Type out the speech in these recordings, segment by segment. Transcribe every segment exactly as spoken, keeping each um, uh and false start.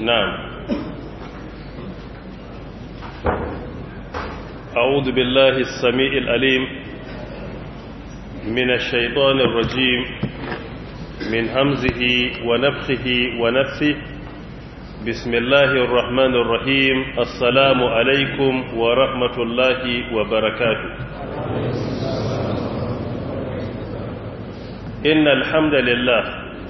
نعم. أعوذ بالله السميع العليم من الشيطان الرجيم من همزه ونفخه ونفثه. بسم الله الرحمن الرحيم. السلام عليكم ورحمة الله وبركاته. إن الحمد لله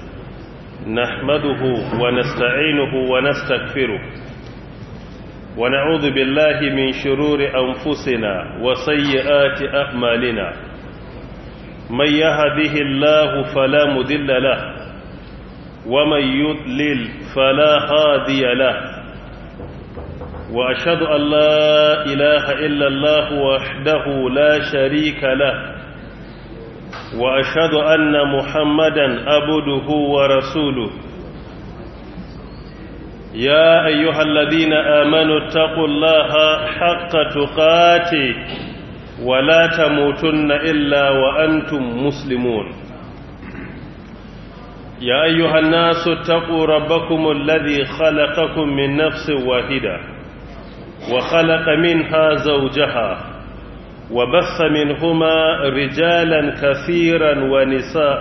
نحمده ونستعينه ونستغفره ونعوذ بالله من شرور أنفسنا وسيئات أعمالنا. من يهده الله فلا مضل له ومن يضلل فلا هادي له، وأشهد أن لا إله إلا الله وحده لا شريك له، وأشهد أن محمدا عبده ورسوله. يا أيها الذين آمنوا اتقوا الله حق تقاته ولا تموتن إلا وأنتم مسلمون. يا أيها الناس اتقوا ربكم الذي خلقكم من نفس واحدة وخلق منها زوجها وبث منهما رجالا كثيرا ونساء،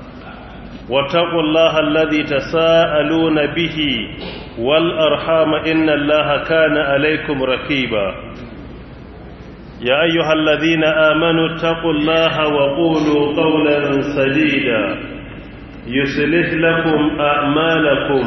واتقوا الله الذي تساءلون به والأرحام إن الله كان عليكم رقيبا. يا أيها الذين آمنوا اتقوا الله وقولوا قولا سديدا يصلح لكم أعمالكم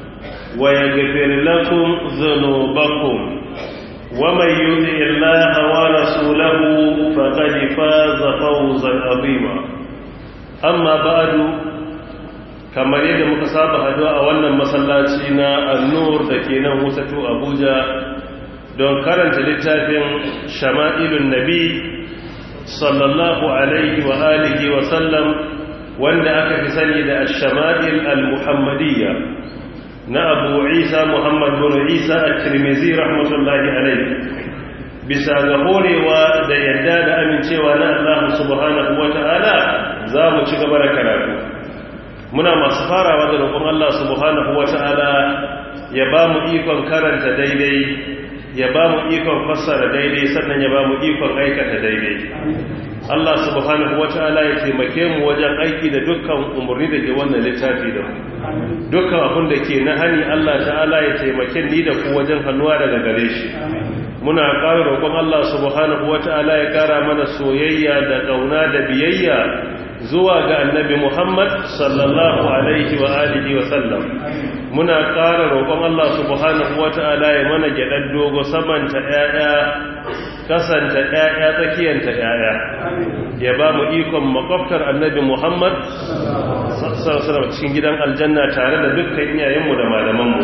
ويغفر لكم ذنوبكم، ومن يطع الله ورسوله فقد فاز فوزا عظيما. أما بعد، kamar yadda muka saba haduwa a wannan masallaci na An-Nur da ke nan Wusatu Abuja don karanta littafin Shama'ilun Nabi sallallahu alaihi wa alihi wa sallam, wanda aka fi sani da Ash-Shama'il al-Muhammadiyya na Abu Isa Muhammad bin Isa at-Tirmidhi rahmatullahi alaihi. Bisa ga horewa da yadda da amincewa na Allah subhanahu wa ta'ala, za mu ci gaba da karatu. Muna masu farawa da roƙon Allah subhanahu wa ta'ala ya ba mu ikon karanta daidai, ya ba mu ikon fassara daidai, sannan ya ba mu ikon aikata daidai. Allah subhanahu wa ta'ala ya taimake mu wajen aiki da dukkan umarni da ke wannan littafi da mu. Dukkan abin da ke na hani, Allah ta'ala ya taimake ni da ku wajen hannuwa daga gare shi. Muna ƙara roƙon Allah subhanahu wa ta'ala ya ƙara mana soyayya da ƙauna da biyayya zuwa ga annabi Muhammad sallallahu alaihi wa alihi wa sallam. Muna ƙara roƙon Allah subhanahu wa ta'ala ya mana gyaɗar dogo, samanta ƴaƴa, kasanta ƴaƴa, tsakiyanta ƴaƴa. Ya ba mu ikon makwabtar annabi Muhammad sallallahu alaihi wa sallam cikin gidan aljanna tare da dukkan iyayenmu da malamanmu.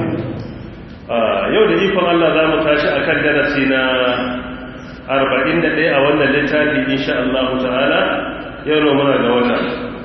Yau da ikon Allah za mu tashi akan darasi na arba'in da ɗaya a wannan littafi insha Allah ta'ala. Yau muna ga wata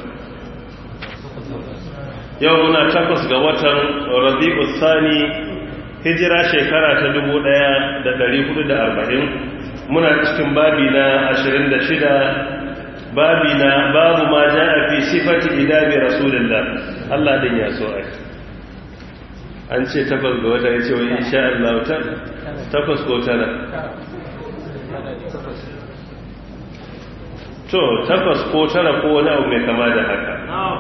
yau muna takwas ga watan Rabi'u Thani, hijira shekara ta dubu ɗaya da ɗari hudu da arba'in. Muna cikin babi na ashirin da shida, babi na babu ma ja'a fi sifati idabi rasulillah. Allah din ya so ai an ce takwas ga wata, ya ce wa insha Allah ta takwas ko tara to takwas ko tara ko wani abu mai kama da haka.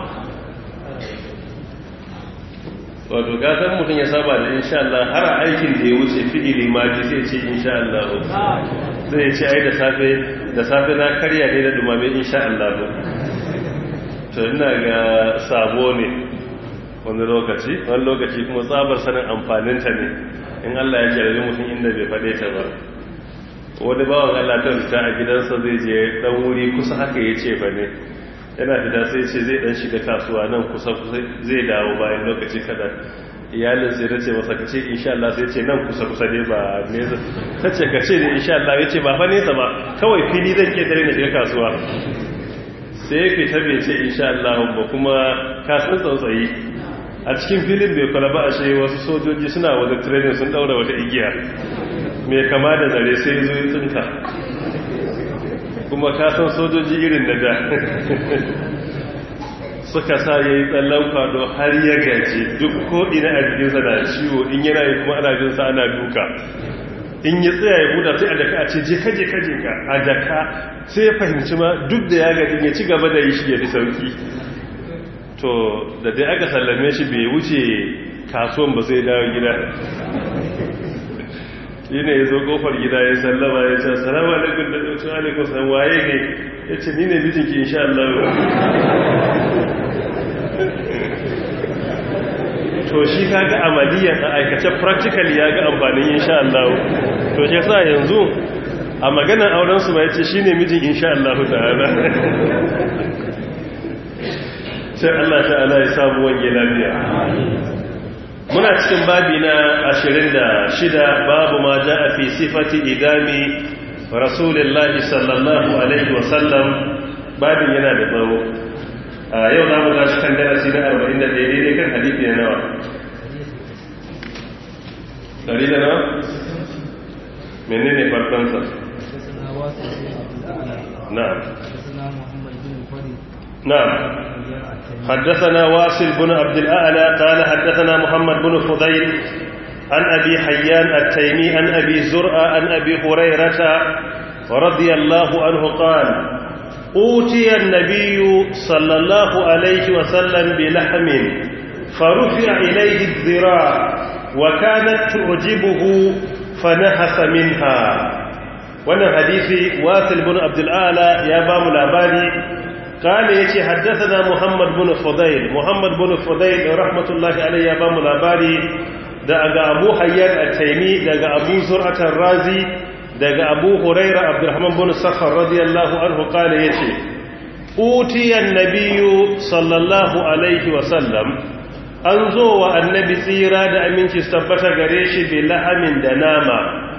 Wato gasar mutum ya saba da insha Allah, har a aikin da ya wuce fi'ili maji sai ce insha Allah, zai ce ai da safe da safe na karya ne da dumame insha Allah. To ina ga sabo ne wani lokaci wani lokaci kuma tsabar sanin amfaninta ne in Allah ya jarabi mutum inda bai faɗe ta ba. Wani bawan Allah ta fita a gidansa zai je dan wuri kusa haka ya ce ba ne, yana fita sai ce zai dan shiga kasuwa nan kusa kusa zai dawo bayan lokaci kada. Iyalin sai ta ce masa kace insha Allah, sai ce nan kusa kusa ne ba nesa. Ta ce kace ne insha Allah, ya ce ba fa nesa ba, kawai fili zan ke dare na shiga kasuwa. Sai fita bai ce insha Allah ba, kuma kasan tsautsayi a cikin filin bai kula ba, a shi wasu sojoji suna wata training sun daura wata igiya mai kama da zare, sai zo yi tsinka. kuma ka san sojoji irin na da suka sa ya yi tsallan kwado har ya gaji duk ko'ina a jikinsa na ciwo in yana yi kuma ana jinsa ana duka in ya tsaya ya buɗa sai a daka a ce je kaje kaje ka a daka sai ya fahimci ma duk da ya gaji ya ci gaba da yi shi ya fi sauki to da dai aka sallame shi bai wuce kasuwan ba sai dawo gida shi ne ya zo kofar gida ya sallama ya ce salamu alaikun da ɗauki alaikun san waye ne ya ce ni ne mijinki insha Allah to shi ka ga amaliyan a aikace practically ya ga amfanin insha Allah to shi sa yanzu a maganar aurensu ma ya ce shi ne mijin insha Allah ta'ala sai Allah ta'ala ya samu wange lafiya muna cikin babi na ashirin da shida babu ma ja'a fi sifati idami rasulullahi sallallahu alaihi wasallam babin yana da tsawo a yau za mu tashi kan darasi na arba'in da ɗaya daidai kan hadithi na nawa ɗari da nawa menene farkonsa na'am نعم حدثنا واصل بن عبد الأعلى قال حدثنا محمد بن فضيل عن أبي حيان التيمي عن أبي زرع عن أبي هريرة رضي الله عنه قال أوتي النبي صلى الله عليه وسلم بلحم فرفع إليه الذراع وكانت تعجبه فنهس منها وانا حديث واصل بن عبد الأعلى يا بام الأباني قال يتي حدثنا محمد بن فضيل محمد بن فضيل رحمة الله عليه يا بام الأباني daga Abu Hayyan At-Taymi daga Abu Zur'at Ar-Razi daga Abu Hurairah Abdurrahman bin Sakhar radiyallahu anhu qala yace utiya an-nabiyyu sallallahu alaihi wa sallam an zo wa annabi tsira da aminci tabbata gare shi bi lahamin da nama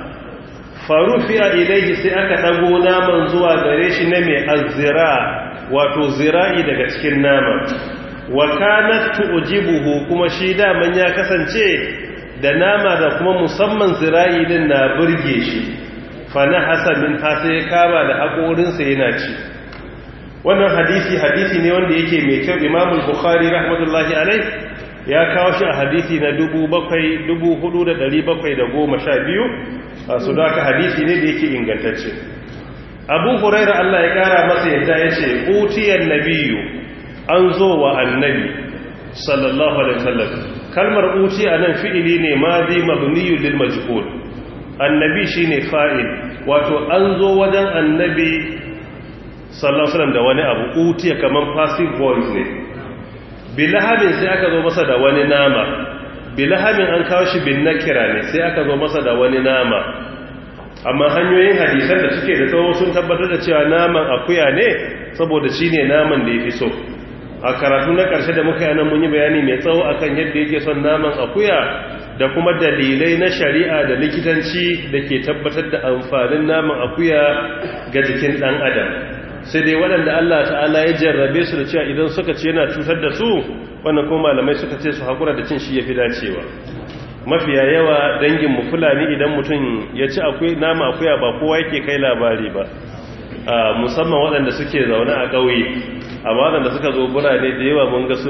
farufiya ilayhi sai aka dago naman zuwa gare shi na mai azzira wato zira'i daga cikin nama wa kanat tu'jibuhu kuma shi daman ya kasance da nama da kuma musamman zira'i din na burge shi fa na hasamin ha sai kama da hakorinsa yana ci wannan hadisi hadisi ne wanda yake mai kyau Imam al-Bukhari rahmatullahi alaihi ya kawo shi a hadisi na dubu hudu da dari bakwai da goma sha biyu su da hadisi ne da yake ingantacce Abu Hurairah Allah ya kara masa yadda yace utiyan nabiyyu an zo wa annabi sallallahu alaihi wasallam kalmar uti anan fi'ili ne madi mabniyu lil majhul annabi shine fa'il wato an zo wajen annabi sallallahu alaihi wasallam da wani abu uti kaman passive voice ne bilahamin sai aka zo masa da wani nama bilahamin an kawo shi bin nakira ne sai aka zo masa da wani nama amma hanyoyin hadisan da suke da tsawo sun tabbatar da cewa naman akuya ne saboda shine naman da yafi so a karatu na ƙarshe da muka yana mun yi bayani mai tsawo akan yadda yake son naman akuya da kuma dalilai na shari'a da likitanci da ke tabbatar da amfanin naman akuya ga jikin ɗan adam sai dai waɗanda Allah ta'ala ya jarrabe su da cewa idan suka ce yana cutar da su wannan kuma malamai suka ce su haƙura da cin shi ya fi dacewa mafiya yawa dangin mu fulani idan mutum ya ci akwai nama akuya ba kowa yake kai labari ba musamman waɗanda suke zaune a ƙauye amma waɗanda suka zo birane da yawa mun ga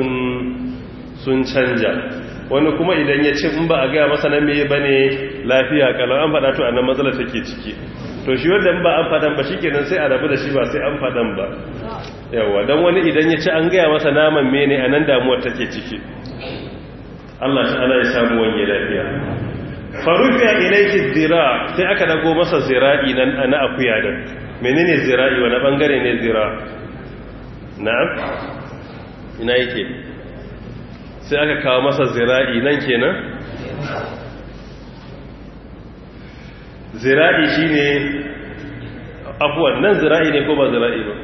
sun canja wani kuma idan ya ce in ba a gaya masa nan meye bane lafiya kalau an faɗa to annan matsalar take ciki to shi wanda in ba an faɗan ba shikenan sai a rabu da shi ba sai an faɗan ba yawa dan wani idan ya ce an gaya masa naman mene anan damuwar take ciki Allah ta'ala ya samu wani lafiya farufiya ilayhi zira sai aka dago masa zira'i nan ana akuya din menene zira'i wani bangare ne zira na'am ina yake sai aka kawo masa zira'i nan kenan zira'i shine afwan nan zira'i ne ko ba zira'i ba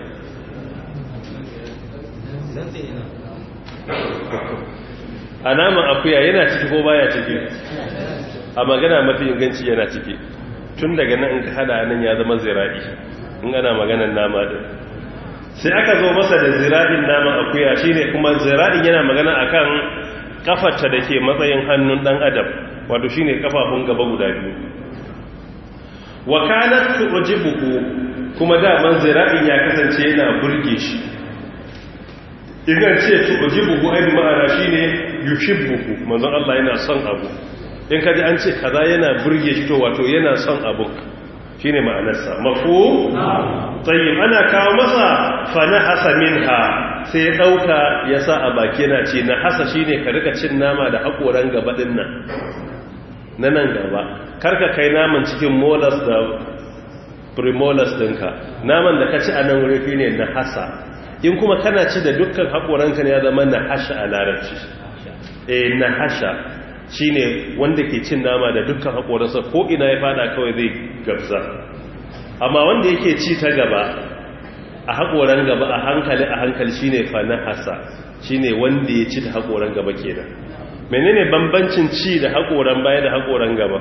a naman akuya yana ciki ko baya ciki a magana mafi inganci yana ciki tun daga nan in ka hada nan ya zama zira'i in ana maganar nama din sai aka zo masa da zira'in naman akuya shine kuma zira'in yana magana akan kafarta da ke matsayin hannun dan adam wato shine kafafun gaba guda biyu wa kanat tu'jibuhu kuma da man zira'in ya kasance yana burge shi idan ce tu'jibuhu ai ma'ana shine yuhibbuhu manzon Allah yana son abu in kaji an ce kaza yana burge shi to wato yana son abu shine ma'anarsa mafhum tayyib ana kawo masa fa nahasa minha sai ya dauka yasa a baki yana ce na hasa shine ka rika cin nama da hakoran gaba din nan na nan gaba karka kai naman cikin molars da premolars dinka naman da ka ci a nan wuri ne na hasa in kuma kana ci da dukkan hakoranka ne ya zama na hasha a larabci eh na hasha shine wanda ke cin nama da dukkan hakoransa ko ina ya fada kawai zai gabza amma wanda yake ci ta gaba a hakoran gaba a hankali a hankali shine fa na hasa shine wanda ya ci ta hakoran gaba kenan menene bambancin ci da hakoran baya da hakoran gaba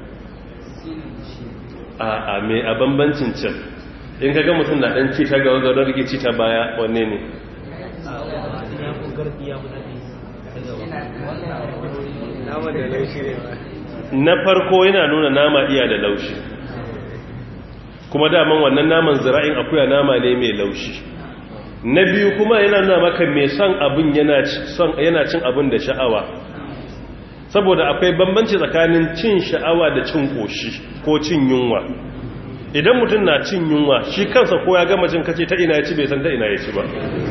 a a me a bambancin cin in kaga mutum na dan ci ta gaba ga rage ci ta baya wanne ne na farko yana nuna nama iya da laushi kuma daman wannan naman zira'in akuya nama ne mai laushi na biyu kuma yana nuna maka mai son abin yana cin abin da sha'awa saboda akwai bambanci tsakanin cin sha'awa da cin koshi ko cin yunwa idan mutum na cin yunwa shi kansa ko ya gama cin kace ta ina ya ci bai san ta ina ya ci ba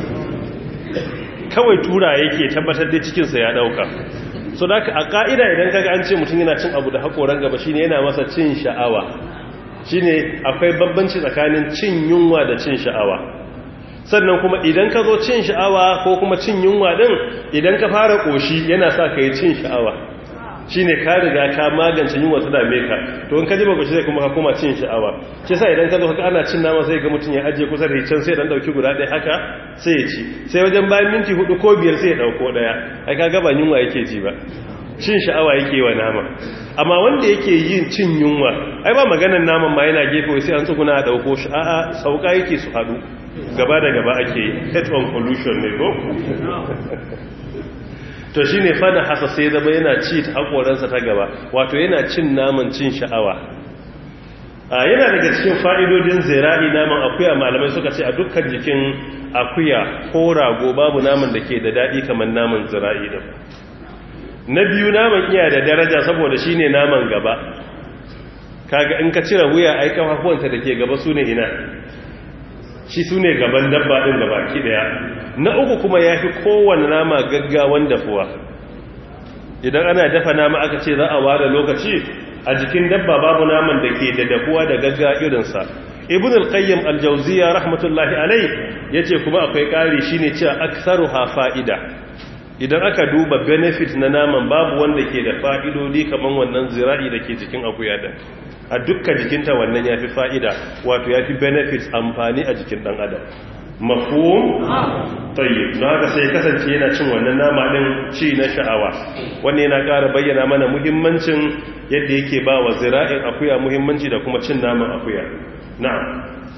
kawai tura yake tabbatar da cikinsa ya dauka so da a ka'ida idan kaga an ce mutum yana cin abu da hakoran gaba shine yana masa cin sha'awa shine akwai bambanci tsakanin cin yunwa da cin sha'awa sannan kuma idan ka zo cin sha'awa ko kuma cin yunwa din idan ka fara koshi yana sa ka yi cin sha'awa shine ka riga ka magance yunwa ta dame ka to in ka ji ba koshi sai kuma ka koma cin sha'awa shi yasa idan ka zo ka ana cin nama sai ga mutum ya ajiye kusa da can sai dan dauki guda ɗaya haka sai ya ci sai wajen bayan minti hudu ko biyar sai ya dauko daya ai kaga ba yunwa yake ji ba cin sha'awa yake wa nama amma wanda yake yin cin yunwa ai ba maganar naman ma yana gefe sai an tsuguna a dauko shi a'a sauka yake su hadu gaba da gaba ake head on pollution ne ko to shine fada hasa sai zama yana ci ta hakoransa ta gaba wato yana cin naman cin sha'awa a yana daga cikin fa'idodin zira'i naman akuya malamai suka ce a dukkan jikin akuya ko rago babu naman da ke da daɗi kamar naman zira'i din na biyu naman iya da daraja saboda shine naman gaba kaga in ka cire wuya ai kafafuwanta da ke gaba sune ina shi sune gaban dabba din gaba ki daya na uku kuma yafi kowanne nama gaggawan dafuwa idan ana dafa nama aka ce za a ware lokaci a jikin dabba babu naman da ke da dafuwa da gagga irinsa ibn al-qayyim al-jawziyya rahmatullahi alayh yace kuma akwai kari shine cewa aktharuha fa'ida idan aka duba benefit na naman babu wanda ke da fa'idodi kaman wannan zira'i da ke jikin akuya da a dukkan jikinta wannan yafi fa'ida wato yafi benefits amfani a jikin dan adam mafhum tayyib don haka sai kasance yana cin wannan nama din ci na sha'awa wannan yana ƙara bayyana mana muhimmancin yadda yake ba wa zira'in akuya muhimmanci da kuma cin naman akuya na'am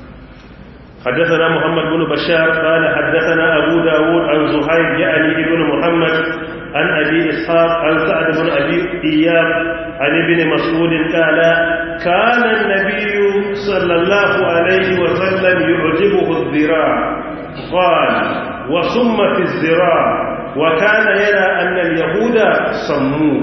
حدثنا محمد بن بشار قال حدثنا أبو داود عن زهير يعني ابن محمد عن أبي إسحاق عن سعد بن أبي إياب عن ابن مسعود قال كان النبي صلى الله عليه وسلم يعجبه الذراع قال وصم في الذراع وكان يرى أن اليهود صموه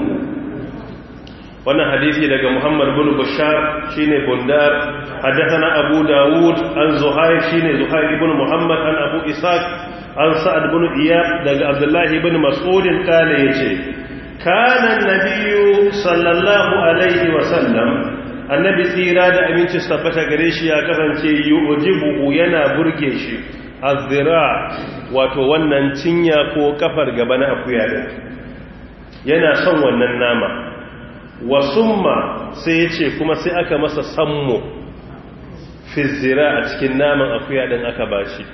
وانا حديثي لك محمد بن بشار شيني بندار حدثنا أبو داود عن زهير شيني زهير بن محمد عن أبو إسحاق عن سعد بن إياب لك عبد الله بن مسعود قال يجي كان النبي صلى الله عليه وسلم النبي tsira da aminci tabbata gare shi ya kasance yujibu yana burge shi azzira wato wannan cinya ko kafar gaba na akuya da yana son wannan nama wasumma sai yace kuma sai aka masa sammo fi zira a cikin naman akuya din aka bashi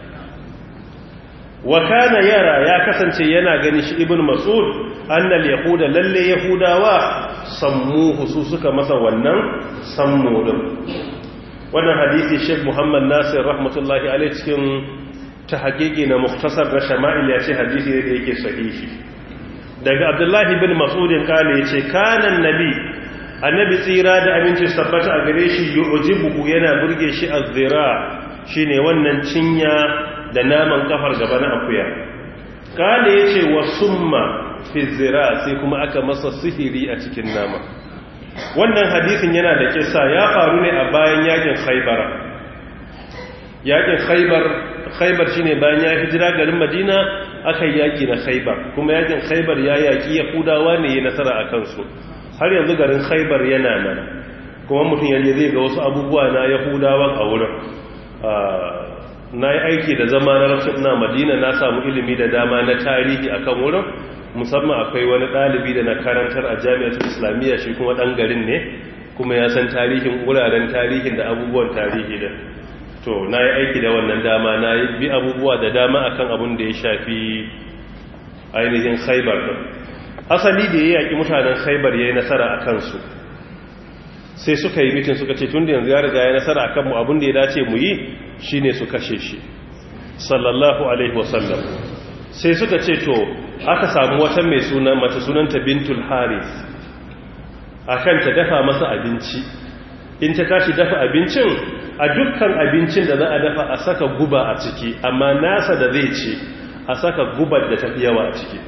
wa kana yara ya kasance yana gani shi ibn mas'ud annal yahuda lalle yahudawa sammuhu su suka masa wannan sammo din wannan hadisi Sheikh Muhammad Nasir rahmatullahi alaihi cikin tahqiqi na mukhtasar da shama'il ya ce hadisi ne da yake sahihi daga Abdullahi bin Mas'ud kale yace kana annabi annabi tsira da aminci tabbata a gare shi yu'jibuhu yana burge shi az-zira shine wannan cinya da naman kafar gaba na akuya kale yace wa summa fi zira sai kuma aka masa sihiri a cikin nama. Wannan hadisin yana da kissa ya faru ne a bayan yakin Khaibar. Yakin Khaibar Khaibar shine bayan ya hijira garin Madina aka yaki na Khaibar, kuma yakin Khaibar ya yaki Yahudawa ne ya nasara a kansu. Har yanzu garin Khaibar yana nan, kuma mutum yaje zai ga wasu abubuwa na Yahudawa a wurin. Na yi aiki da zama na rasul na Madina, na samu ilimi da dama na tarihi akan wurin, musamman akwai wani ɗalibi da na karantar a jami'ar Islamiyya, shi kuma ɗan garin ne, kuma ya san tarihin wuraren tarihin da abubuwan tarihi da. To na yi aiki da wannan dama, na yi bi abubuwa da dama akan abin da ya shafi ainihin Khaibar ɗin. Asali da ya yaƙi mutanen Khaibar ya yi nasara a kansu, sai suka yi mitin suka ce tun da yanzu ya riga ya nasara a kanmu, abin da ya dace mu yi shi ne su kashe shi sallallahu alaihi wasallam. Sai suka ce to aka samu wata mai suna mace sunanta bintul Haris, akan ta dafa masa abinci. In ta tashi dafa abincin, a dukkan abincin da za a dafa a saka guba a ciki, amma nasa da zai ci a saka gubar da tafi yawa a ciki.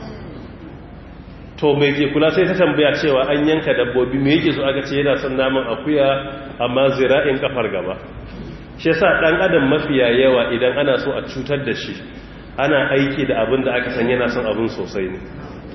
To mai ke kula sai ta tambaya cewa an yanka dabbobi, mai yake so aka ce yana son naman akuya amma zira'in kafar gaba. Shi yasa dan adam mafiya yawa idan ana so a cutar da shi, ana aiki da abin da aka san yana son abin sosai ne.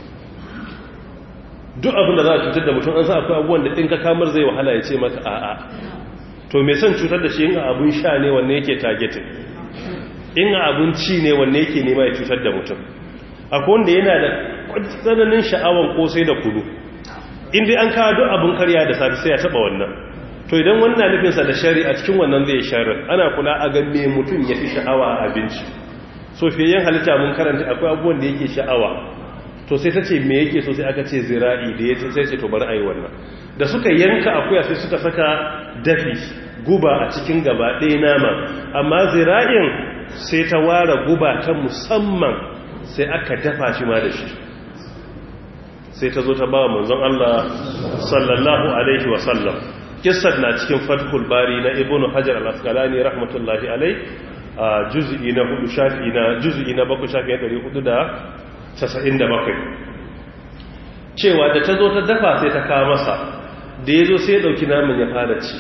Duk abin da za a cutar da mutum an san akwai abubuwan da in ka kamar zai wahala ya ce maka a'a. To mai son cutar da shi in abun sha ne wanne yake targeting, in abun ci ne wanne yake nema ya cutar da mutum. Akwai wanda yana da tsananin sha'awan kosai da kudu, in dai an kawo duk abun karya da safi sai ya taba wannan. To idan wannan nufinsa da shari a cikin wannan zai sharar, ana kula a ga me mutum ya fi sha'awa a abinci. So fiye halitta mun karanta akwai abubuwan da yake sha'awa, to sai ta ce me yake so sai aka ce zira'i, da ya ce sai ce to bari a yi wannan. Da suka yanka akuya sai suka saka dafi guba a cikin gaba ɗaya nama, amma zira'in sai ta ware guba ta musamman sai aka dafa shi ma da shi, sai ta zo ta ba manzon Allah sallallahu alaihi wasallam. Kissar na cikin Fathul Bari na Ibn Hajar al-Asqalani rahmatullahi alaihi, a juz'i na hudu shafi na juz'i na bakwai shafi na ɗari hudu da casa'in da bakwai, cewa da ta zo ta dafa sai ta kawo masa, da ya zo sai ya ɗauki namun ya fara ci.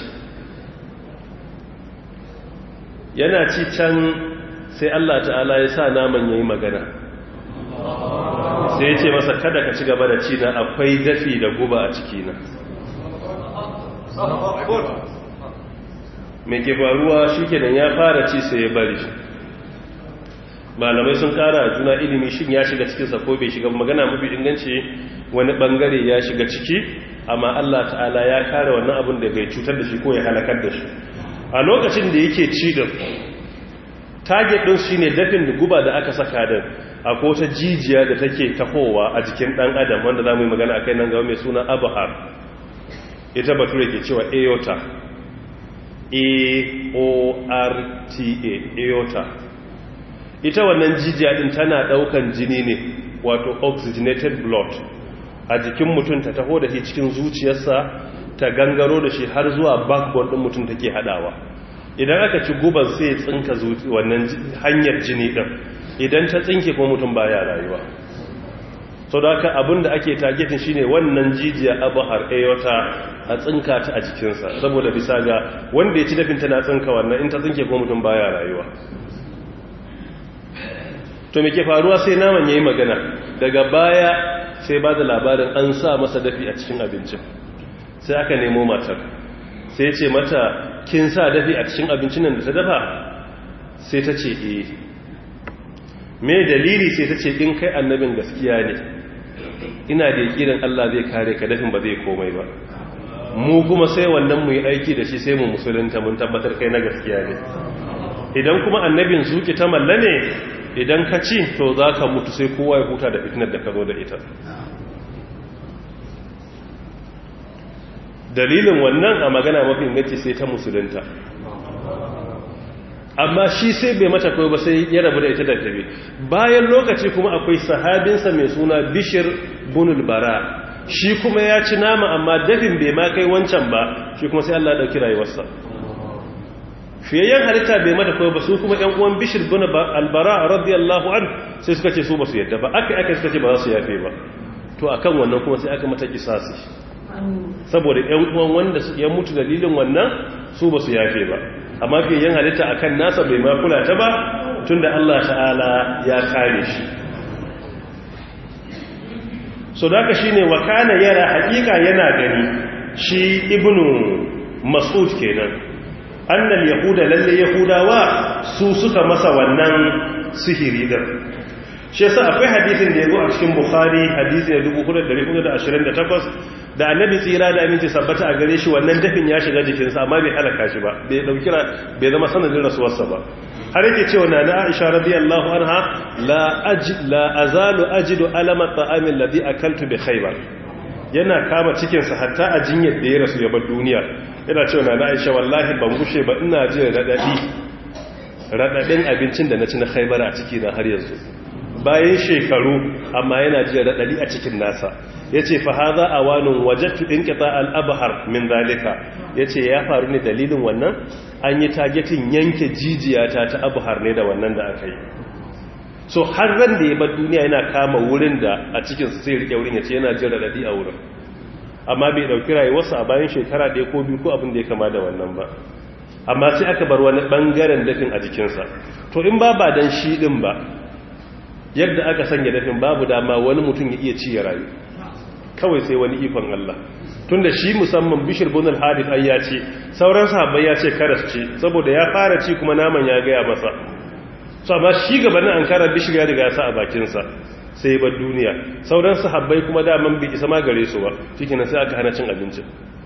Yana ci can sai Allah ta'ala ya sa naman ya yi magana, sai ya ce masa kada ka ci gaba da ci na, akwai dafi da guba a cikina. Mai ke faruwa shi kenan ya fara ci sai ya bari. Malamai sun kara juna ilimi shin ya shiga cikinsa ko bai shiga, magana mafi inganci wani bangare ya shiga ciki, amma Allah ta'ala ya kare wannan abin da bai cutar da shi ko ya halakar da shi. A lokacin da yake ci da target din shine dafin da guba da aka saka din, akwai wata jijiya da take tahowa a jikin dan adam wanda zamu yi magana akai nan gaba mai suna abhar. Ita bature ke cewa aorta, a o r t a, aorta. Ita wannan jijiya din tana daukan jini ne, wato oxygenated blood, a jikin mutum ta taho da shi cikin zuciyarsa ta gangaro da shi har zuwa backbone din mutum take hadawa. Idan aka ci guban sai ya tsinka wannan hanyar jini din, idan ta tsinke kuma mutum baya rayuwa. So da haka abinda ake targetin shine wannan jijiya abhar aorta a tsinka ta a jikinsa, saboda bisa ga wanda ya ci dafin tana tsinka wannan, in ta tsinke kuma mutum baya rayuwa. To me ke faruwa sai naman yayi magana, daga baya sai ba da labarin an sa masa dafi a cikin abincin. Sai aka nemo matar, sai ce mata kin sa dafi a cikin abincin nan da ta dafa? Sai ta ce eh. Me dalili? Sai ta ce in kai annabin gaskiya ne, ina da yakinin Allah zai kare ka, dafin ba zai komai ba. Mu kuma sai wannan mu yi aiki da shi sai mu musulunta, mun tabbatar kai na gaskiya ne. Idan kuma annabin zuki ta malla ne, idan ka ci to za ka mutu sai kowa ya huta da fitinar da ka zo da ita. Dalilin wannan a magana mafi inganci sai ta musulunta, amma shi sai bai mata kawai ba, sai ya rabu da ita da tabi. Bayan lokaci kuma akwai sahabinsa mai suna Bishir bunul Bara, shi kuma ya ci nama amma dafin bai ma kai wancan ba, shi kuma sai Allah ya dauki rayuwarsa. fiyayyen halitta bai mata koyo ba su kuma ƴan uwan Bishr bin al-Bara radiyallahu an sai suka ce su ba su yadda ba aka aka suka ce ba za su yafe ba to akan wannan kuma sai aka mata kisasi saboda ƴan uwan wanda ya mutu dalilin wannan su ba su yafe ba amma fiyayyen halitta akan nasa bai ma kula ta ba tunda Allah ta'ala ya kare shi so da haka shine wa kana yara hakika yana gani shi ibnu mas'ud kenan annal yahuda lalle yahudawa su suka masa wannan sihiri din shi yasa akwai hadisin da yazo a cikin bukhari hadisi na dubu hudu da dari hudu da ashirin da takwas da annabi tsira da aminci sabbata a gare shi wannan dafin ya shiga jikinsa amma bai halaka shi ba bai dauki bai zama sanadin rasuwarsa ba har yake cewa na na Aisha radiyallahu anha la ajid la azalu ajidu alama ta'amil ladhi akaltu bi khaybar yana kama cikin sa hatta a jinyar da ya rasu ya bar duniya yana cewa na na Aisha wallahi ban gushe ba ina jin radadi radadin abincin da na ci na khaybar a ciki na har yanzu bayan shekaru amma yana jin radadi a cikin nasa yace fa hadha awanun wajadtu inqita al-abhar min zalika yace ya faru ne dalilin wannan an yi targetin yanke jijiyata ta abhar ne da wannan da aka yi so har ran da ya bar duniya yana kama wurin da a cikin sai rike wurin yace yana jin radadi a wurin amma bai dauki rayuwarsa a bayan shekara ɗaya ko biyu ko abin da ya kama da wannan ba amma sai aka bar wani bangaren dafin a jikinsa to in ba ba dan shi din ba yadda aka sanya dafin babu dama wani mutum ya iya ci ya rayu kawai sai wani ikon Allah tunda shi musamman Bishr bin al-Harith ai ya ce sauran sahabbai ya ce karas ce saboda ya fara ci kuma naman ya gaya masa so amma shi gabanin ankara Bishr ya riga ya sa a bakin sa sai bar duniya sauran sahabbai kuma daman bi isa ma gare su ba cikin sai aka hana cin abinci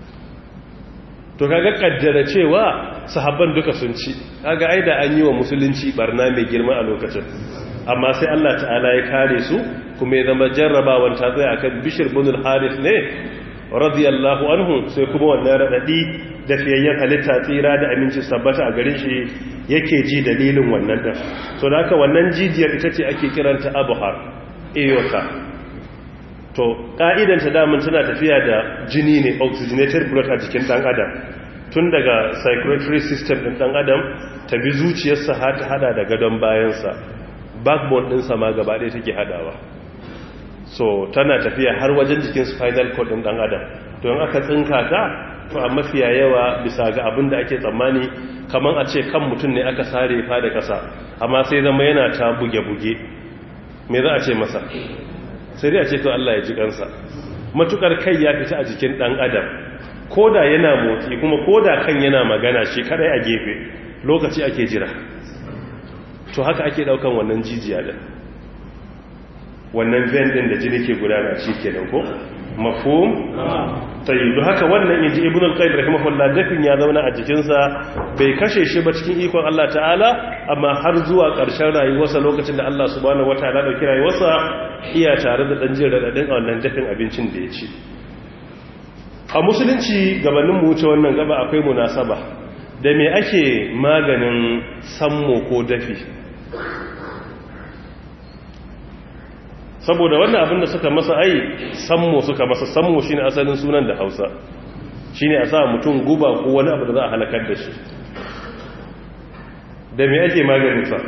to kaga kaddara cewa sahabban duka sun ci kaga ai da an yi wa musulunci barna mai girma a lokacin amma sai Allah ta'ala ya kare su kuma ya zama jarrabawan ta tsaye akan Bishr bin al-Harith ne radiyallahu anhu sai kuma wannan radadi da fiyayyen halitta tsira da aminci sabbata a garin shi yake ji dalilin wannan din so da haka wannan jijiyar ita ce ake kiranta abhar aorta to ka'idan ta damun tana tafiya da jini ne oxygenated blood a jikin dan adam tun daga circulatory system din dan adam ta bi zuciyarsa har ta hada da gadon bayansa backbone ɗinsa ma gaba ɗaya take hadawa so tana tafiya har wajen jikin spinal cord ɗin ɗan adam to yin aka tsinka ta to a mafiya yawa bisa ga abin da ake tsammani kamar a ce kan mutum ne aka sare fa da ƙasa amma sai zama yana ta buge-buge me za a ce masa sai dai a ce to Allah ya ji kansa matukar kai ya fita a jikin ɗan adam koda yana motsi kuma koda kan yana magana shi kadai a gefe lokaci ake jira to haka ake daukan wannan jijiya din wannan vein din da jini ke gudana shi kenan ko mafhum tayyib haka wannan inji ibnu al-qayyim rahimahullah dafin ya zauna a jikin sa bai kashe shi ba cikin ikon Allah ta'ala amma har zuwa ƙarshen rayuwarsa lokacin da Allah subhanahu wataala dauki rayuwarsa iya tare da dan jin radadin wannan dafin abincin da ya ci a musulunci gabanin mu wuce wannan gaba akwai munasaba da me ake maganin sammo ko dafi saboda wannan abin da suka masa ai sammo suka masa sammo shine asalin sunan da Hausa shine a sa mutum guba ko wani abu da za a halakar da shi da me ake maganin sa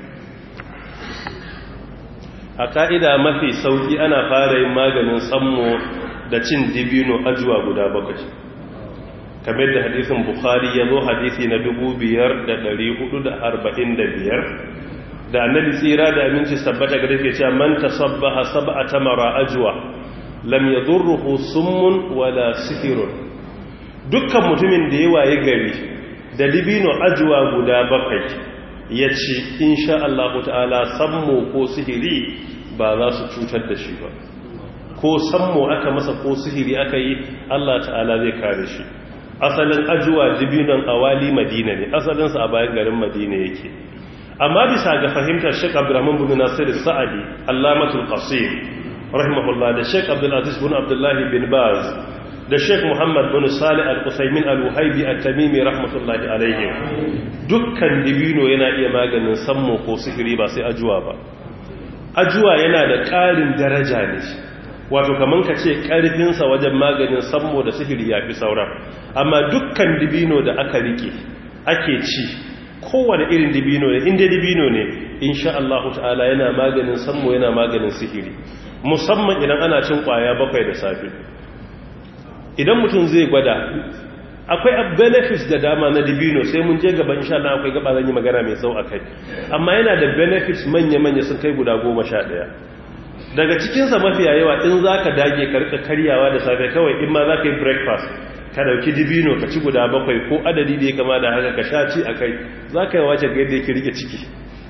a ka'ida mafi sauki ana fara yin maganin sammo da cin dibino ajuwa guda bakwai kamar da hadisin Bukhari ya zo hadisi na dubu biyar da ɗari hudu da arba'in da biyar da annabi tsira da aminci sabbata ga dake cewa man tasabbaha sab'ata mara ajwa lam yadurruhu summun wala sihirun dukkan mutumin da ya waye gari da dibino ajwa guda bakwai ya ci insha Allah ta'ala sammo ko sihiri ba za su cutar da shi ba ko sammo aka masa ko sihiri aka yi Allah ta'ala zai kare shi asalin ajuwa dibinon awali madina ne asalinsa a bayan garin madina yake amma bisa ga fahimtar Sheikh Abdurrahman bin Nasir Sa'adi Allamatul Qasim rahimahullah da Sheikh Abdul Aziz bin Abdullah bin Baz da Sheikh Muhammad bin Salih Al-Qusaymin Al-Wahibi At-Tamimi rahmatullahi alaihim dukkan dibino yana iya maganin sammo ko sihiri ba sai ajuwa ba ajuwa yana da ƙarin daraja ne wato kaman ka ce ƙarfinsa wajen maganin sammo da sihiri ya fi sauran amma dukkan dibino da aka rike ake ci kowane irin dibino ne inda dibino ne insha Allah ta'ala yana maganin sammo yana maganin sihiri musamman idan ana cin kwaya bakwai da safe idan mutum zai gwada akwai benefits da dama na dibino sai mun je gaba insha Allah akwai gaba zan yi magana mai tsawo akai amma yana da benefits manya-manya sun kai guda goma sha ɗaya daga cikinsa mafiya yawa in za ka dage karka karyawa da safe kawai in ma za ka yi breakfast ka dauki dibino ka ci guda bakwai ko adadi da ya kama da haka ka sha ci a kai za ka yi wace ga yadda yake rike ciki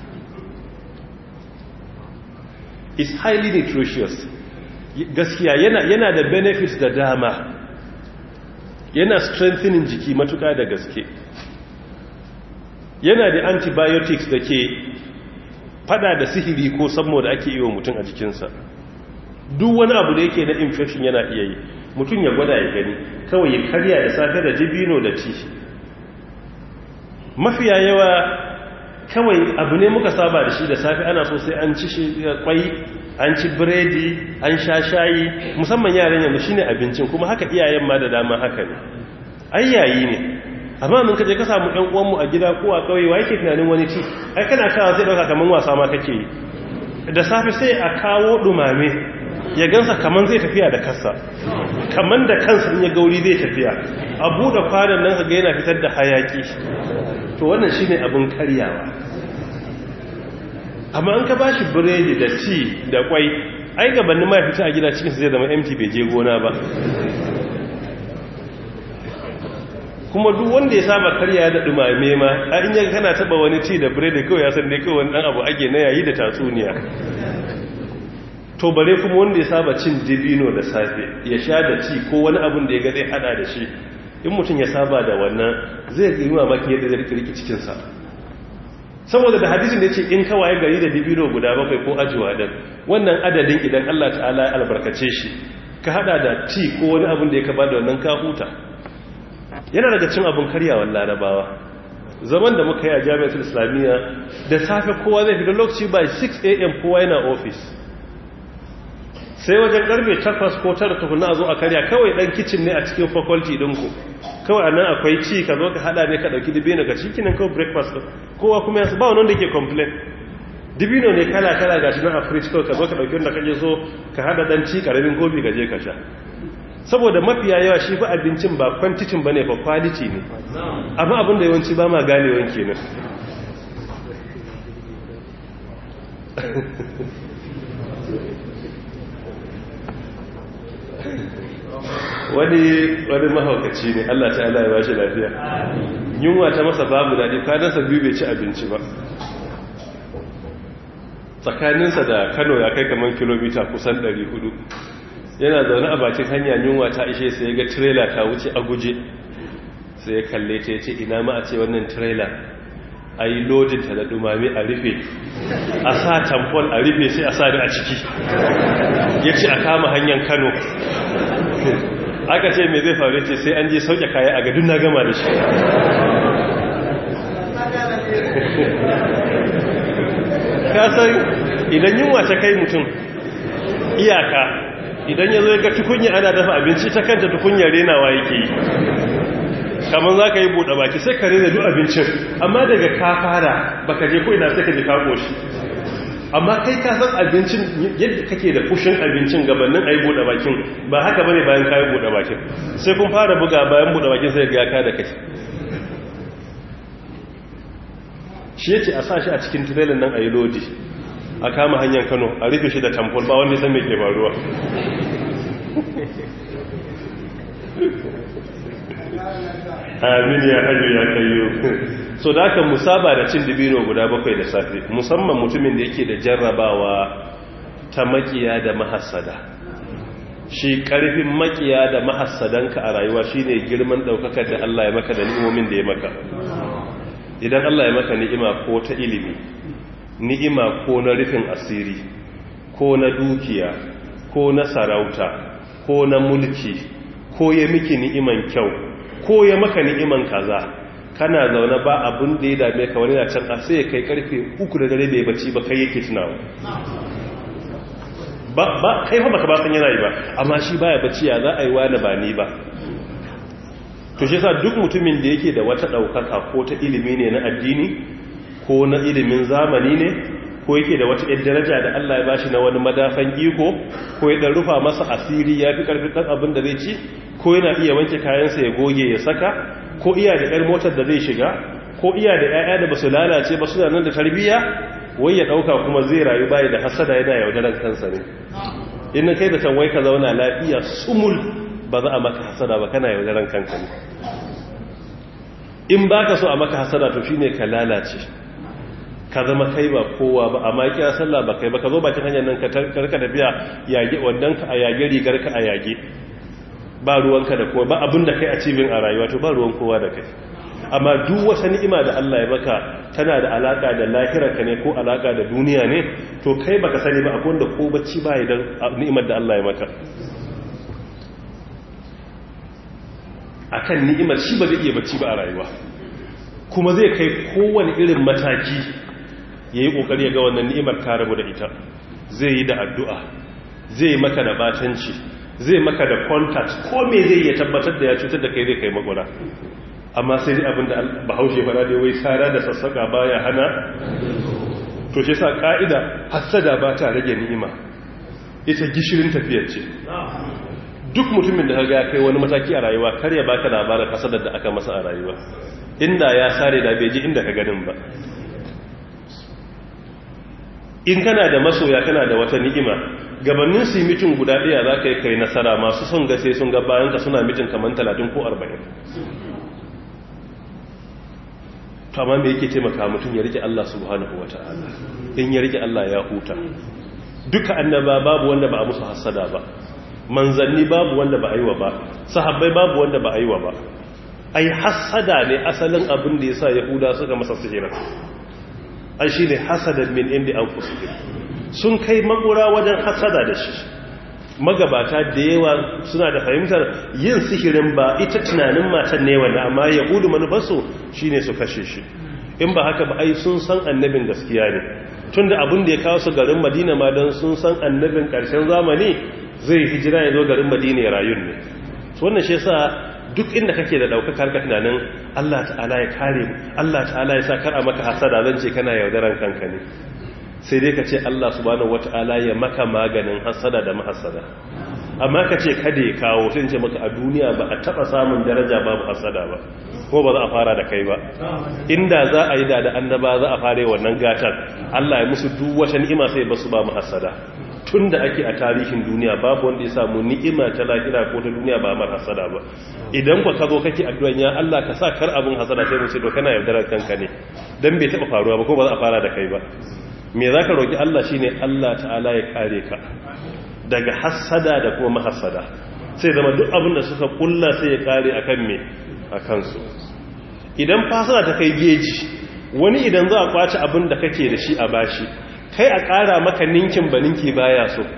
is highly nutritious gaskiya yana, yana da benefits da dama yana strengthening jiki matuka da gaske yana da antibiotics da ke fada da sihiri ko sammo da ake yi wa mutum a jikinsa duk wani abu da yake na infection yana iya yi mutum ya gwada ya gani kawai ya karya da safe da dibino da ci mafiya yawa kawai abu ne muka saba da shi da safe ana so sai an ci kwai an ci biredi an sha shayi musamman yaran yanzu shine abincin kuma haka iyayen ma da dama haka ne ayyayi ne amma mun kaje ka samu ɗan uwanmu a gida ko a kauye wa yake tunanin wani ci ai kana kawo sai dauka kaman wasa ma kake yi da safe sai a kawo dumame ya gansa kaman zai tafiya da kansa kaman da kansa in ya gauri zai tafiya a buɗe kwanan nan kaga yana fitar da hayaki to wannan shine abin karyawa amma an ka bashi biredi da ci da kwai ai gabanin ma fita a gida cikin zai zama empty bai je gona ba kuma duk wanda ya saba karya da dumame ma a in yanka kana taba wani ci da biredi kawai ya san dai kawai wani dan abu ake na yayi da tatsuniya to bare kuma wanda ya saba cin dibino da safe ya sha da ci ko wani abun da ya ga zai hada da shi in mutum ya saba da wannan zai yi mamaki yadda zai riki cikin sa saboda da hadisin da yace in kawai gari da dibino guda bakwai ko ajuwa dan wannan adadin idan Allah ta'ala ya albarkace shi ka hada da ci ko wani abun da ya kaba da wannan ka huta yana daga cin abun karyawan larabawa zaman da muka yi a jami'ar islamiyya da safe kowa zai fita lokaci by six a m kowa yana office sai wajen karfe takwas ko tara tukuna a zo a karya kawai dan kicin ne a cikin faculty ɗinku kawai a nan akwai ci ka zo ka hada ne ka ɗauki dibino ka ci kinan kawai breakfast kowa kuma yasu ba wani da ke complain dibino ne kala-kala ga shi nan a fridge kawai ka zo ka ɗauki wanda kake so ka hada dan ci ƙaramin kofi ka je ka sha saboda mafiya yawa shi fa abincin ba kwantitin ba ne ba quality ne amma abinda yawanci ba ma ganewan kenan wani wani mahaukaci ne Allah ta'ala ya bashi lafiya yunwa ta masa babu daɗi kwanansa biyu bai ci abinci ba tsakaninsa da Kano ya kai kamar kilomita kusan ɗari hudu yana zaune a bakin hanya yunwa ta ishe sai ga trailer ta wuce a guje sai ya kalle ta ya ce ina ma a ce wannan trailer a yi lodinta da dumame a rufe a sa tamfol a rufe sai a sa ni a ciki ya ce a kama hanyar Kano aka ce mai zai faru ce sai an je sauke kaya a gadun na gama da shi kasan idan yunwa ta kai mutum iyaka idan ya zo ya ga tukunya ana dafa abinci ta kanta tukunya renawa yake yi kamar za ka yi buɗe baki sai ka rena duk abincin amma daga ka fara baka je ko ina sai ka ji ka ƙoshi amma kai ka san abincin yadda kake da kushin abincin gabanin a yi buɗe bakin ba haka bane bayan ka yi buɗe bakin sai kun fara buga bayan buɗe bakin sai ga ka da kai shi yace a sa shi a cikin trailer nan a yi lodi a kama hanyar Kano a rufe shi da tamfol ba wanda ya san me ke faruwa amin ya hayyu ya kayyo so da aka musaba da cin dibino guda bakwai da safe musamman mutumin da yake da jarrabawa ta makiya da mahassada shi karfin makiya da mahassadanka a rayuwa shine girman daukakar da Allah ya maka da ni'imomin da ya maka idan Allah ya maka ni'ima ko ta ilimi ni'ima ko na rufin asiri ko na dukiya ko na sarauta ko na mulki ko ya miki ni'iman kyau ko ya maka ni'iman kaza kana zaune ba abin da ya dame ka wani na can a sai kai karfe uku da dare bai bacci ba kai yake tunawa ba ba kai fa baka ba san yana yi ba amma shi baya bacci ya za a yi wani ba ni ba to shi yasa duk mutumin da yake da wata daukaka ko ta ilimi ne na addini ko na ilimin zamani ne ko yake da wata ɗan daraja da Allah ya bashi na wani madafan iko ko ya dan rufa masa asiri ya fi karfi dan abin da zai ci ko yana iya wanke kayansa ya goge ya saka ko iya da ƴar motar da zai shiga ko iya da ƴaƴa da basu lalace ba suna nan da tarbiyya wai ya dauka kuma zai rayu bai da hasada yana yaudaran kansa ne in kai da can wai ka zauna lafiya sumul ba za a maka hasada ba kana yaudaran kanka ne in baka so a maka hasada to shine ka lalace ka zama kai ba kowa ba amma kira sallah ba kai ba ka zo bakin hanyar nan ka karka tafiya yage wannan ka a yage rigar ka a yage ba ruwanka da kowa ba abin da kai a cibin a rayuwa to ba ruwan kowa da kai amma duk wata ni'ima da Allah ya maka tana da alaka da lahirarka ne ko alaka da duniya ne to kai baka sani ba akwai wanda ko bacci ba idan ni'imar da Allah ya maka akan ni'imar shi ba zai iya bacci ba a rayuwa kuma zai kai kowane irin mataki yayi kokari ya ga wannan ni'imar ka rabu da ita zai yi da addu'a zai maka da batanci zai maka da contact ko me zai iya tabbatar da ya cutar da kai zai kai makura amma sai dai abinda bahaushe fara da wai sara da sassaka baya hana to shi sa ka'ida hasada ba ta rage ni'ima ita gishirin tafiyar ce duk mutumin da kaga kai wani mataki a rayuwa kar ya baka labarin hasadar da aka masa a rayuwa inda ya sare da bai ji inda ka ganin ba in kana da masoya kana da wata ni'ima gabanin su mitin guda ɗaya za ka yi kai nasara masu son gase sun ga bayan ka suna mitin kamar talatin ko arba'in to amma me yake taimaka mutum ya rike Allah subhanahu wata'ala in ya rike Allah ya huta duka annaba babu wanda ba a musu hasada ba manzanni babu wanda ba a yi wa ba sahabbai babu wanda ba a yi wa ba ai hasada ne asalin abin da yasa yahuda suka masa sihira ai shine hasadan min indi anfusihim sun kai makura wajen hasada da shi magabata da yawa suna da fahimtar yin sihirin ba ita tunanin matan ne wanda amma yahudu manufarsu shine su kashe shi in ba haka ba ai sun san annabin gaskiya ne tunda abin da ya kawo su garin Madina ma dan sun san annabin karshen zamani zai hijira ya zo garin Madina ya rayu ne so wannan shi yasa duk inda kake da daukakar ka tunanin Allah ta'ala ya kare mu Allah ta'ala ya sa kar a maka hasada zan ce kana yaudaran kanka ne sai dai ka ce Allah subhanahu wata'ala ya maka maganin hasada da mahasada amma ka ce kada ya kawo sai ce maka a duniya ba a taba samun daraja babu hasada ba ko ba za a fara da kai ba inda za a yi da da annaba za a fara wannan gatan Allah ya musu duk wata ni'ima sai ba su ba mu hasada tunda ake a tarihin duniya babu wanda ya samu ni'ima ta lahira ko ta duniya ba mar hasada ba idan ku ka zo kake addu'an ya Allah ka sa kar abun hasada sai mu ce to kana yaudarar kanka ne dan bai taba faruwa ba ko ba za a fara da kai ba me za ka roƙi Allah shi ne Allah ta'ala ya kare ka daga hassada da kuma mahassada sai zama duk abin da suka kulla sai ya kare a kan me a kansu idan fasada ta kai geji wani idan za a kwace abin da kake da shi a bashi kai a ƙara maka ninkin ba ninki baya so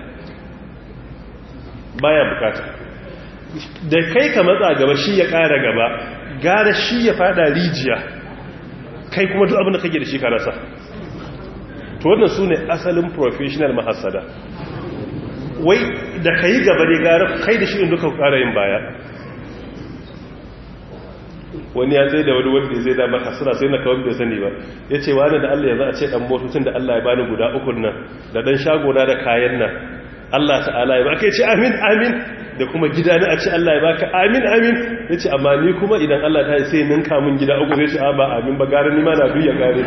baya bukata da kai ka matsa gaba shi ya ƙara gaba gara shi ya fada rijiya kai kuma duk abin da kake da shi ka rasa to wannan su ne asalin professional mahassada wai da ka yi gaba ne gara kai da shi in duka ƙara yin baya wani ya tsaye da wani wanda zai damar hasura sai na kawai bai sani ba ya ce wani da Allah ya za a ce ɗan motocin da Allah ya bani guda ukun nan da ɗan shagona da kayan nan Allah ta'ala ya baka ya ce amin amin da kuma gida na a ce Allah ya baka amin amin ya ce amma ni kuma idan Allah ta yi sai ninka mun gida uku zai ce a ba amin ba gara ni ma na biyu ya gare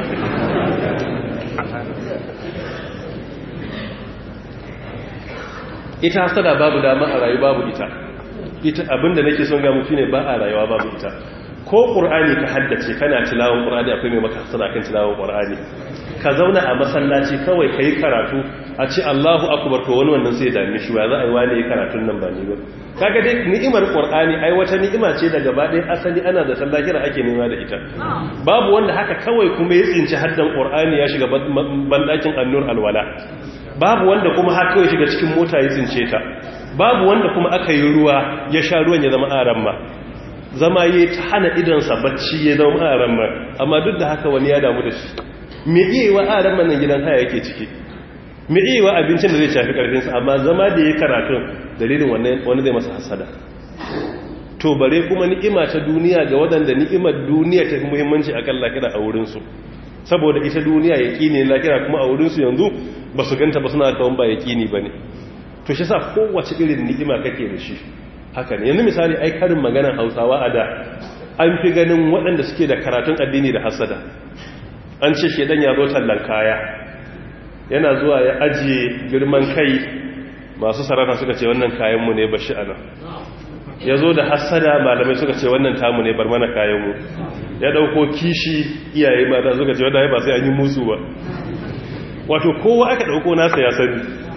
ita hasada babu dama a rayu babu ita ita abinda nake son ga mutu ne ba a rayuwa babu ita ko qur'ani ka haddace kana tilawon qur'ani akwai mai maka hasada kan tilawon qur'ani ka zauna a masallaci kawai kai karatu a ce Allahu akbar to wani wannan sai dame shi wa za a yi wani yi karatun nan ba ni ba kaga dai ni'imar qur'ani ai wata ni'ima ce da gaba ɗaya asali ana da sallakira ake nema da ita babu wanda haka kawai kuma ya tsinci haddan qur'ani ya shiga bandakin annur alwala babu wanda kuma haka ya shiga cikin mota ya tsince ta babu wanda kuma aka yi ruwa ya sha ruwan ya zama aramma zama ya ta hana idansa bacci ya zama aramma amma duk da haka wani ya damu da shi me iya yi wa aramman nan gidan haya yake ciki me iya yi wa abincin da zai shafi karfinsa amma zama da ya karatun dalilin wani zai masa hasada to bare kuma ni'ima ta duniya ga waɗanda ni'imar duniya ta fi muhimmanci akan lahira a wurinsu saboda ita duniya yaƙini lahira kuma a wurinsu yanzu ba su ganta ba suna kawon ba yaƙini ba ne to shi sa kowace irin ni'ima kake da shi haka ne yanzu misali ai karin maganar hausawa a da an fi ganin waɗanda suke da karatun addini da hasada an ce shedan ya zo tallan kaya yana zuwa ya ajiye girman kai masu sarrafa suka ce wannan kayanmu ne bashi ana ya zo da hasada malamai suka ce wannan tamu ne bar mana kayanmu ya ɗauko kishi iyaye mata suka ce wadda ba sai an yi musu ba wato kowa aka ɗauko nasa ya sani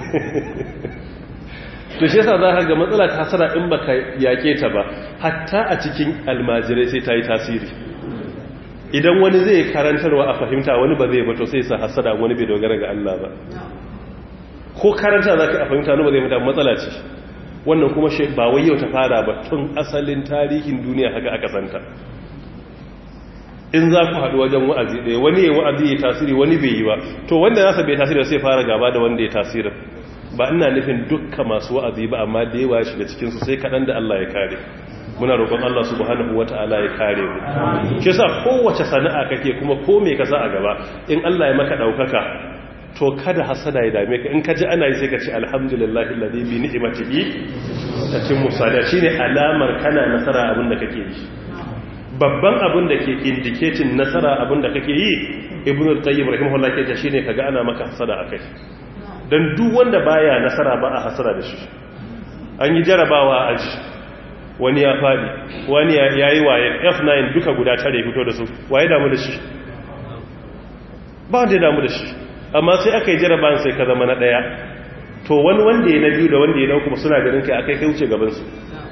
to shi yasa za ka ga matsala ta hasara in baka yake ta ba hatta a cikin almajirai sai ta yi tasiri idan wani zai karantarwa a fahimta wani ba zai ba to sai sa hasada wani bai dogara ga Allah ba ko karanta za ka a fahimta wani ba zai mata matsala ce wannan kuma shi ba wai yau ta fara ba tun asalin tarihin duniya haka aka santa in za ku haɗu wajen wa'azi ɗaya wani ya wa'azi ya tasiri wani bai yi ba to wanda nasa bai tasiri sai fara gaba da wanda ya tasiri ba ina nufin dukka masu wa'azi ba amma da yawa shiga cikinsu sai kaɗan da Allah ya kare muna roƙon Allah subhanahu wata'ala ya kare mu shi yasa kowace sana'a kake kuma ko me ka sa a gaba in Allah ya maka ɗaukaka to kada hasada ya dame ka in ka ji ana yi sai ka ce alhamdulillahi alladhi bi ni'matihi tatimmu salih shine alamar kana nasara abin da kake yi babban abin da ke indicating nasara abin da kake yi ibnu al-qayyim rahimahullah ke ta shine kaga ana maka hasada akai dan duk wanda baya nasara ba a hasara da shi an yi jarabawa a aji wani ya fadi wani yayi waye F nine duka guda tare fito da su waye damu da shi ba wanda ya damu da shi amma sai aka yi jarabawan sai ka zama na daya to wani wanda ya na biyu da wanda ya na kuma suna ganin kai akai kai wuce gaban su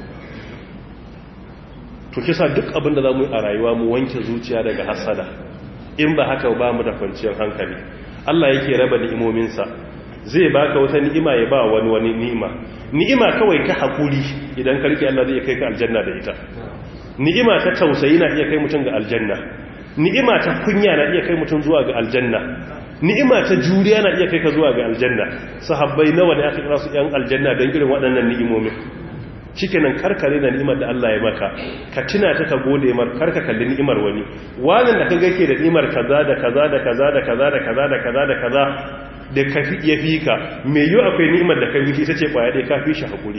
to kisa duk abinda za mu yi a rayuwa mu wanke zuciya daga hasada in ba haka ba mu da kwanciyar hankali Allah yake raba ni'imominsa zai baka wata ni'ima ya ba wani wani ni'ima ni'ima kawai ta hakuri idan ka rike Allah zai kai ka aljanna da ita ni'ima ta tausayi na iya kai mutum ga aljanna ni'ima ta kunya na iya kai mutum zuwa ga aljanna ni'ima ta juriya na iya kai ka zuwa ga aljanna sahabbai nawa ne aka kira su yan aljanna don irin waɗannan ni'imomin shikenan karkare da ni'imar da Allah ya maka ka tuna ta ka gode mar karka kalli ni'imar wani wannan da kaga yake da ni'imar kaza da kaza da kaza da kaza da kaza da kaza da kaza da kafi ya fi ka me yi akwai ni'imar da kai ita ce kwaya dai kafi shi hakuri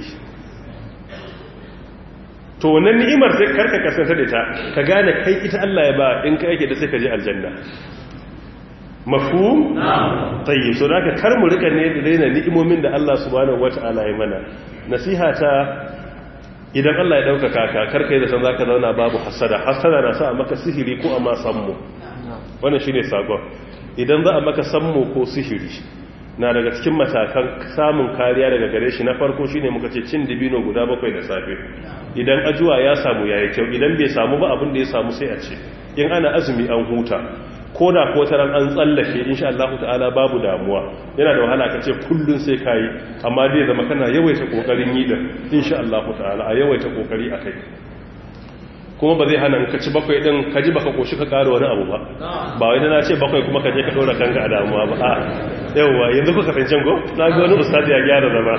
to wannan ni'imar sai karka kasance da ta ka gane kai ita Allah ya ba in ka yake da sai ka je aljanna mafhum tayyib so da ka kar mu rika ne daina ni'imomin da Allah subhanahu wataala ya mana nasiha ta idan Allah ya dauka ka karkai da san zaka zauna babu hasada hasada na sa maka sihiri ko amma sammu wannan shine sakon idan za a maka sammu ko sihiri na daga cikin matakan samun kariya daga gare shi na farko shine muka ce cin dibino guda bakwai da safe idan ajuwa ya samu yayi kyau idan bai samu ba abin da ya samu sai a ce in ana azumi an huta ko da ko taran an tsallake insha Allah ta'ala babu damuwa yana da wahala kace kullun sai kai amma dai zama kana yawaita kokarin yi din insha Allah ta'ala a yawaita kokari akai kuma ba zai hana in ka ci bakwai din ka ji baka koshi ka karo wani abu ba ba wai na ce bakwai kuma ka je ka dora kanka a damuwa ba a yawa yanzu kuka fincin go na ga wani ustadi ya gyara zama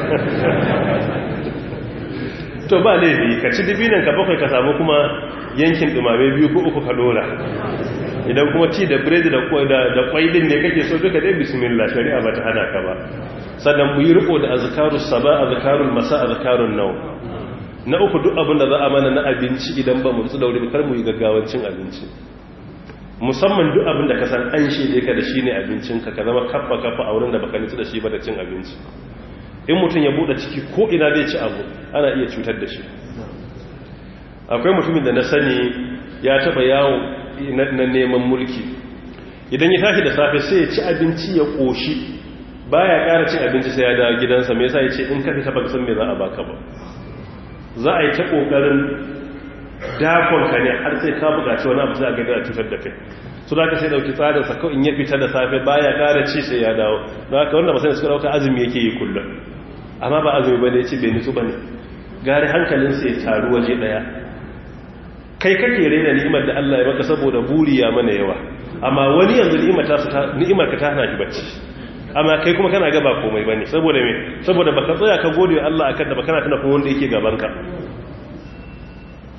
to ba laifi ka ci dibinan ka bakwai ka samu kuma yankin dumame biyu ko uku ka dora idan kuma ci da biredi da kwai din ne kake so duka dai bismillah shari'a ba ta hana ka ba sannan ku yi riko da azkarus saba azkarul masa azkarun naw na uku duk abin da za a mana na abinci idan ba mu tsu da wuri kar mu yi gaggawancin abinci musamman duk abin da ka san an shede ka da shi ne abincinka ka zama kaffa kaffa a wurin da baka nitsu da shi ba da cin abinci in mutum ya bude ciki ko ina zai ci abu ana iya cutar da shi akwai mutumin da na sani ya taba yawo na neman mulki idan ya tashi da safe sai ya ci abinci ya koshi baya ƙara cin abinci sai ya dawo gidansa me yasa ya ce in ka fita baka san me za a baka ba za a yi ta ƙoƙarin dakonka ne har sai ka buƙaci wani abu sai a gada a cutar da kai su da ka sai ɗauki tsarinsa kawai in ya fita da safe baya ƙara ci sai ya dawo don haka wanda masana suka ɗauka azumi yake yi kullum amma ba azumi ba ne ya ce bai nutsu ba ne gari hankalinsa ya taru waje ɗaya kai kake raina ni'imar da Allah ya maka saboda buri ya mana yawa amma wani yanzu ni'imar ka ta hana shi bacci amma kai kuma kana gaba komai bane saboda me saboda baka tsaya ka gode wa Allah akan da baka na tuna kuma wanda yake gaban ka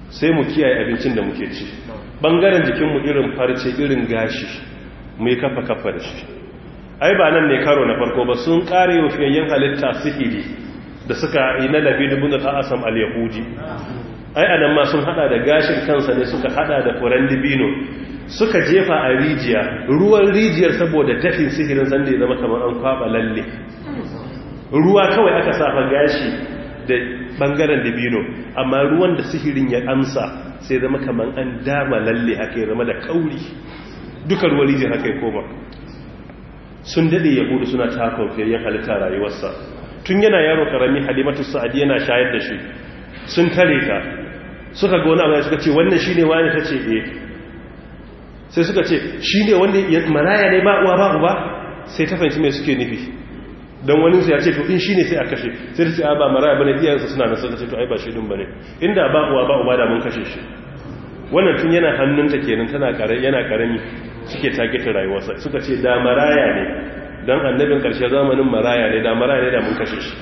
sai mu kiyaye abincin da muke ci bangaren jikinmu irin farce irin gashi mu yi kafa kafa da shi ai ba nan ne karo na farko ba sun kare wa fiyayyen halitta sihiri da suka yi na labi dubu da ta'asam al-yahudi ai anan ma sun hada da gashin kansa ne suka hada da furen dibino suka jefa a rijiya ruwan rijiyar saboda dafin sihirin sanda ya zama kamar an kwaba lalle ruwa kawai aka safa gashi da bangaren dibino amma ruwan da sihirin ya amsa sai zama kamar an dama lalle haka ya zama da kauri duka ruwan rijiyar haka ya koma sun dade yahudu suna takon fiyayyen halitta rayuwarsa tun yana yaro karami halimatu sa'adi yana shayar da shi sun tare ta suka ga wani abu suka ce wannan shine wani tace eh sai suka ce shine wanda maraya ne ba uwa ba uba sai ta fahimci me suke nufi dan wani su ya ce to in shine sai a kashe sai ta ce a ba maraya bane iyayensa suna nan sai ta ce to ai ba shi din bane inda ba uwa ba uba da mun kashe shi wannan tun yana hannunta kenan tana karami yana karami suke takita rayuwarsa suka ce da maraya ne dan annabin karshe zamanin maraya ne da maraya ne da mun kashe shi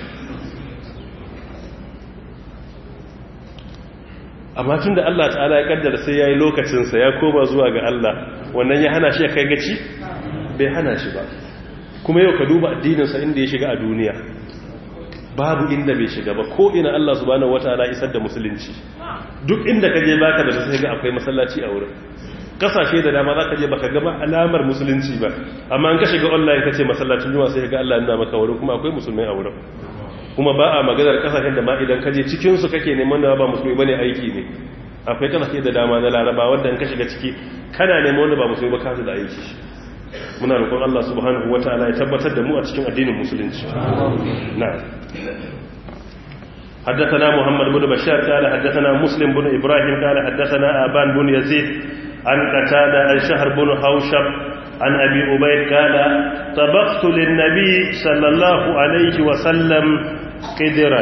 amma tun da Allah ta'ala ya kaddara sai ya yi lokacinsa ya koma zuwa ga Allah wannan ya hana shi ya kai gaci bai hana shi ba kuma yau ka duba addininsa inda ya shiga a duniya babu inda bai shiga ba ko ina Allah subhanahu wataala isar da musulunci duk inda ka je baka da sai ga akwai masallaci a wurin kasashe da dama zaka je baka ga ba alamar musulunci ba amma an ka shiga online kace masallacin juma'a sai ga Allah yana maka wurin kuma akwai musulmai a wurin kuma ba a maganar kasashen da ma idan kaje cikinsu kake neman da ba musulmi bane aiki ne akwai kasashe da dama na laraba wanda in ka shiga ciki kana neman wanda ba musulmi ba kasu da aiki muna roƙon Allah subhanahu wataala ya tabbatar da mu a cikin addinin musulunci na'am حدثنا محمد بن بشار قال حدثنا مسلم بن إبراهيم قال حدثنا آبان بن يزيد عن قتادة عن شهر بن حوشب عن أبي عبيد قال طبقت للنبي صلى الله عليه وسلم قدرا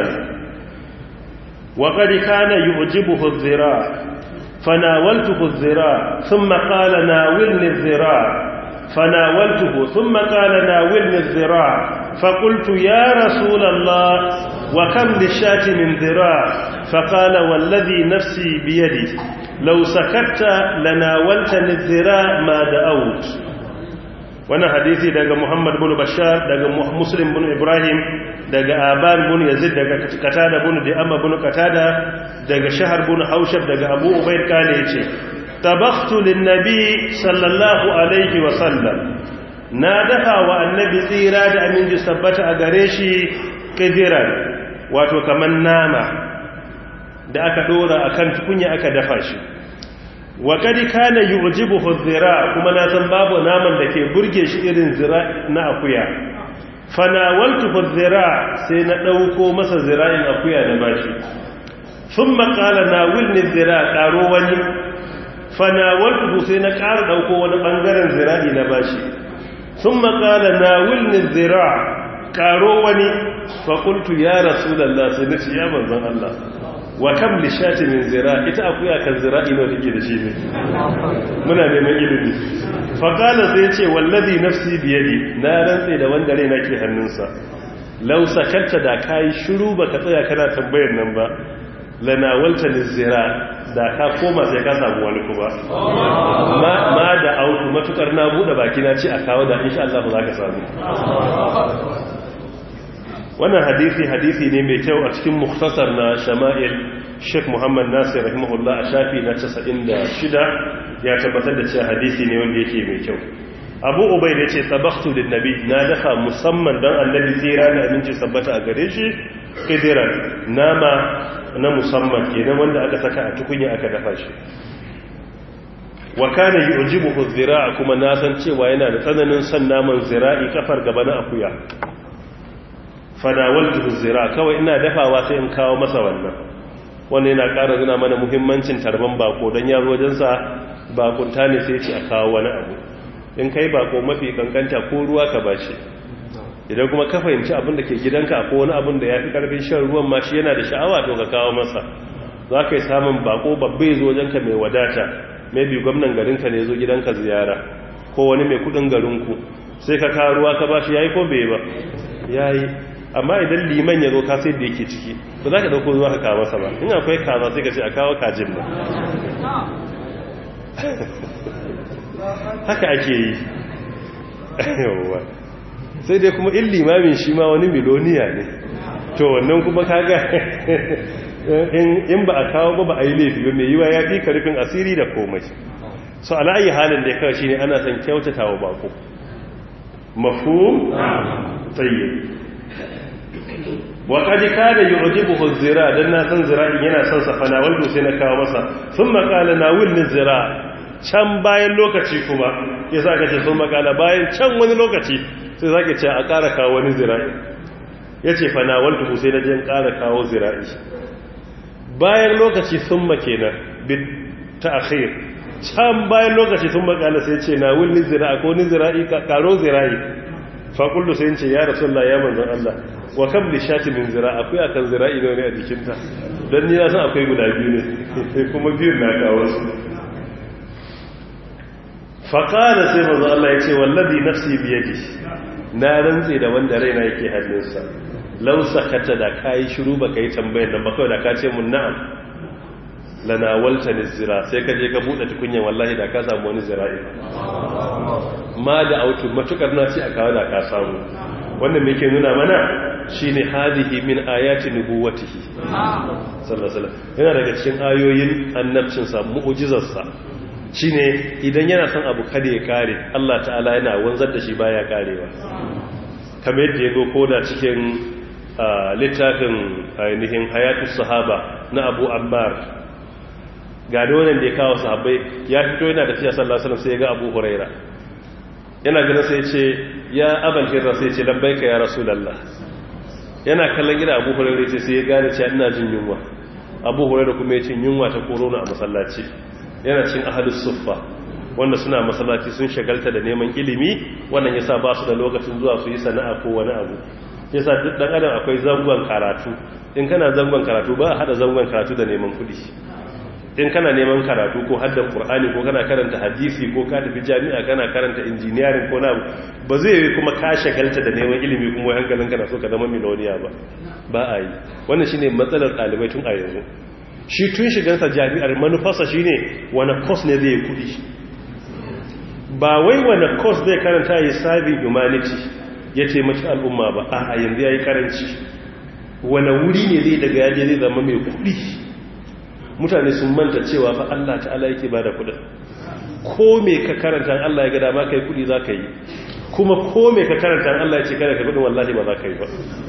وقد كان يعجبه الذراع فناولته الذراع ثم قال ناولني الذراع فناولته ثم قال ناولني الذراع فقلت يا رسول الله وكم للشاة من ذراع فقال والذي نفسي بيدي لو سكت لناولتني الذراع ما دعوت wannan hadisi daga Muhammad bin Bashar daga Muslim bin Ibrahim daga Aban bin Yazid daga Qatada bin Di'ama bin Qatada daga Shahr bin Haushab daga Abu Ubayd kale yace tabakhtu lin-nabi sallallahu alaihi wa sallam na dafa wa annabi tsira da aminci sabbata a gare shi kidiran wato kaman nama da aka dora akan tukunya aka dafa shi wa kadi kana yu'jibuhu adh-dhira kuma na san babu naman da ke burge shi irin zira na akuya fanawaltuhu adh-dhira sai na dauko masa zira'in akuya da bashi thumma qala nawilni adh-dhira karo wani fanawaltuhu sai na ƙara dauko wani bangaren zira'i na bashi thumma qala nawilni adh-dhira karo wani fa qultu ya rasulullah sai nace ya manzon Allah wa kam li shati min zira ita akuya kan zira'i ne take da shi ne muna neman ilimi fa qala sai ce wallazi nafsi bi yadi na rantsa da wanda rai nake hannunsa law sakalta da kai shiru baka tsaya kana tambayar nan ba lana walta lizira da ka koma sai ka samu wani kuma ma ma da auku matukar na bude baki na ce a kawo da insha Allah za ka samu wannan hadisi hadisi ne mai kyau a cikin mukhtasar na shama'il Sheikh Muhammad Nasir rahimahullah a shafi na casa'in da shida ya tabbatar da cewa hadisi ne wanda yake mai kyau Abu Ubayd ya ce tabakhtu lin nabi na dafa musamman dan annabi tsira da aminci sabbata a gare shi kidiran nama na musamman kenan wanda aka saka a tukunya aka dafa shi wa kana yu'jibuhu adh-dhira' kuma na san cewa yana da tsananin san naman zira'i kafar gaba na akuya fadawaltu zira kawai ina dafawa sai in kawo masa wannan wannan yana ƙara nuna mana muhimmancin tarban bako dan yaro wajen sa bakunta ne sai ce a kawo wani abu in kai bako mafi kankanta ko ruwa ka bashi idan kuma ka fahimci abin da ke gidanka ko wani abin da yafi karfin shan ruwan ma shi yana da sha'awa to ka kawo masa za ka yi samun bako babbe zo wajenka mai wadata maybe gwamnan garinka ne zo gidanka ziyara ko wani mai kudin garinku sai ka kawo ruwa ka bashi yayi ko bai ba yayi amma idan liman ya zo ka sai da yake ciki ba za ka dauko zuwa ka kawo masa ba in akwai kaza sai ka ce a kawo kajin nan haka ake yi yawa sai dai kuma in limamin shi ma wani miloniya ne to wannan kuma kaga in ba a kawo ba ba a yi laifi ba mai yiwa ya fi karfin asiri da komai so ala'ayi halin da ya kawo shi ne ana son kyautata wa bako mafhum tayyib wa qad kana yu'jibuhu zira dan na san zira'in yana son sa fana wanda sai na kawo masa thumma qala nawilni zira can bayan lokaci kuma ya saka ce thumma qala bayan can wani lokaci sai zaka ce a ƙara kawo wani zira'i yace fana wanda sai na je ƙara kawo zira'i bayan lokaci thumma kenan bi ta'khir can bayan lokaci thumma qala sai ce nawilni zira ko ni zira'i ka karo zira'i fa kullu sai ce ya rasulullah ya manzon Allah wa kam li shati min zira akwai akan zira'i ne a jikinta dan ni na san akwai guda biyu ne kuma biyu na kawo su fa qala sai manzo Allah yace wallazi nafsi bi yadi na rantsi da wanda raina yake hannunsa law sakata da kai shiru baka yi tambayar nan ba kai da ka ce mun na'am lana waltani zira sai ka je ka bude tukunyan wallahi da ka samu wani zira'i ma da autu matukar na ci a kawo da ka samu wannan me ke nuna mana shine hadihi min ayati nubuwatihi sallallahu alaihi wasallam yana daga cikin ayoyin annabcin sa mu'jizar sa shine idan yana son abu kada ya kare Allah ta'ala yana wanzar da shi baya karewa kamar yadda yazo koda cikin littafin ainihin hayatus sahaba na Abu Ammar ga da wannan da ya kawo sahabbai ya fito yana da fiya sallallahu alaihi wasallam sai ya ga Abu Huraira yana ganin sai ce ya abal hirra sai ce labbaika ya rasulullah yana kallon gida Abu Hurairah ce sai ya gane cewa ina jin yunwa Abu Hurairah kuma ya cin yunwa ta korona a masallaci yana cin ahlus suffa wanda suna masallaci sun shagalta da neman ilimi wannan yasa ba su da lokacin zuwa su yi sana'a ko wani abu yasa duk dan adam akwai zangon karatu in kana zangon karatu ba hada zangon karatu da neman kudi in kana neman karatu ko haddan qur'ani ko kana karanta hadisi ko ka tafi jami'a kana karanta engineering ko na ba zai yi kuma ka shagalta da neman ilimi kuma hankalin kana so ka zama miloniya ba ba a yi wannan shine matsalar dalibai tun a yanzu shi tun shigansa jami'ar manufarsa shine wani course ne zai kudi ba wai wani course zai karanta ya serving humanity ya taimaki al'umma ba a yanzu yayi karanci wani wuri ne zai daga yaje zai zama mai kudi mutane sun manta cewa fa Allah ta'ala yake bada kudin ko me ka karanta Allah ya ga dama kai kudi zaka yi kuma ko me ka karanta Allah ya ce kada ka kudin wallahi ba zaka yi ba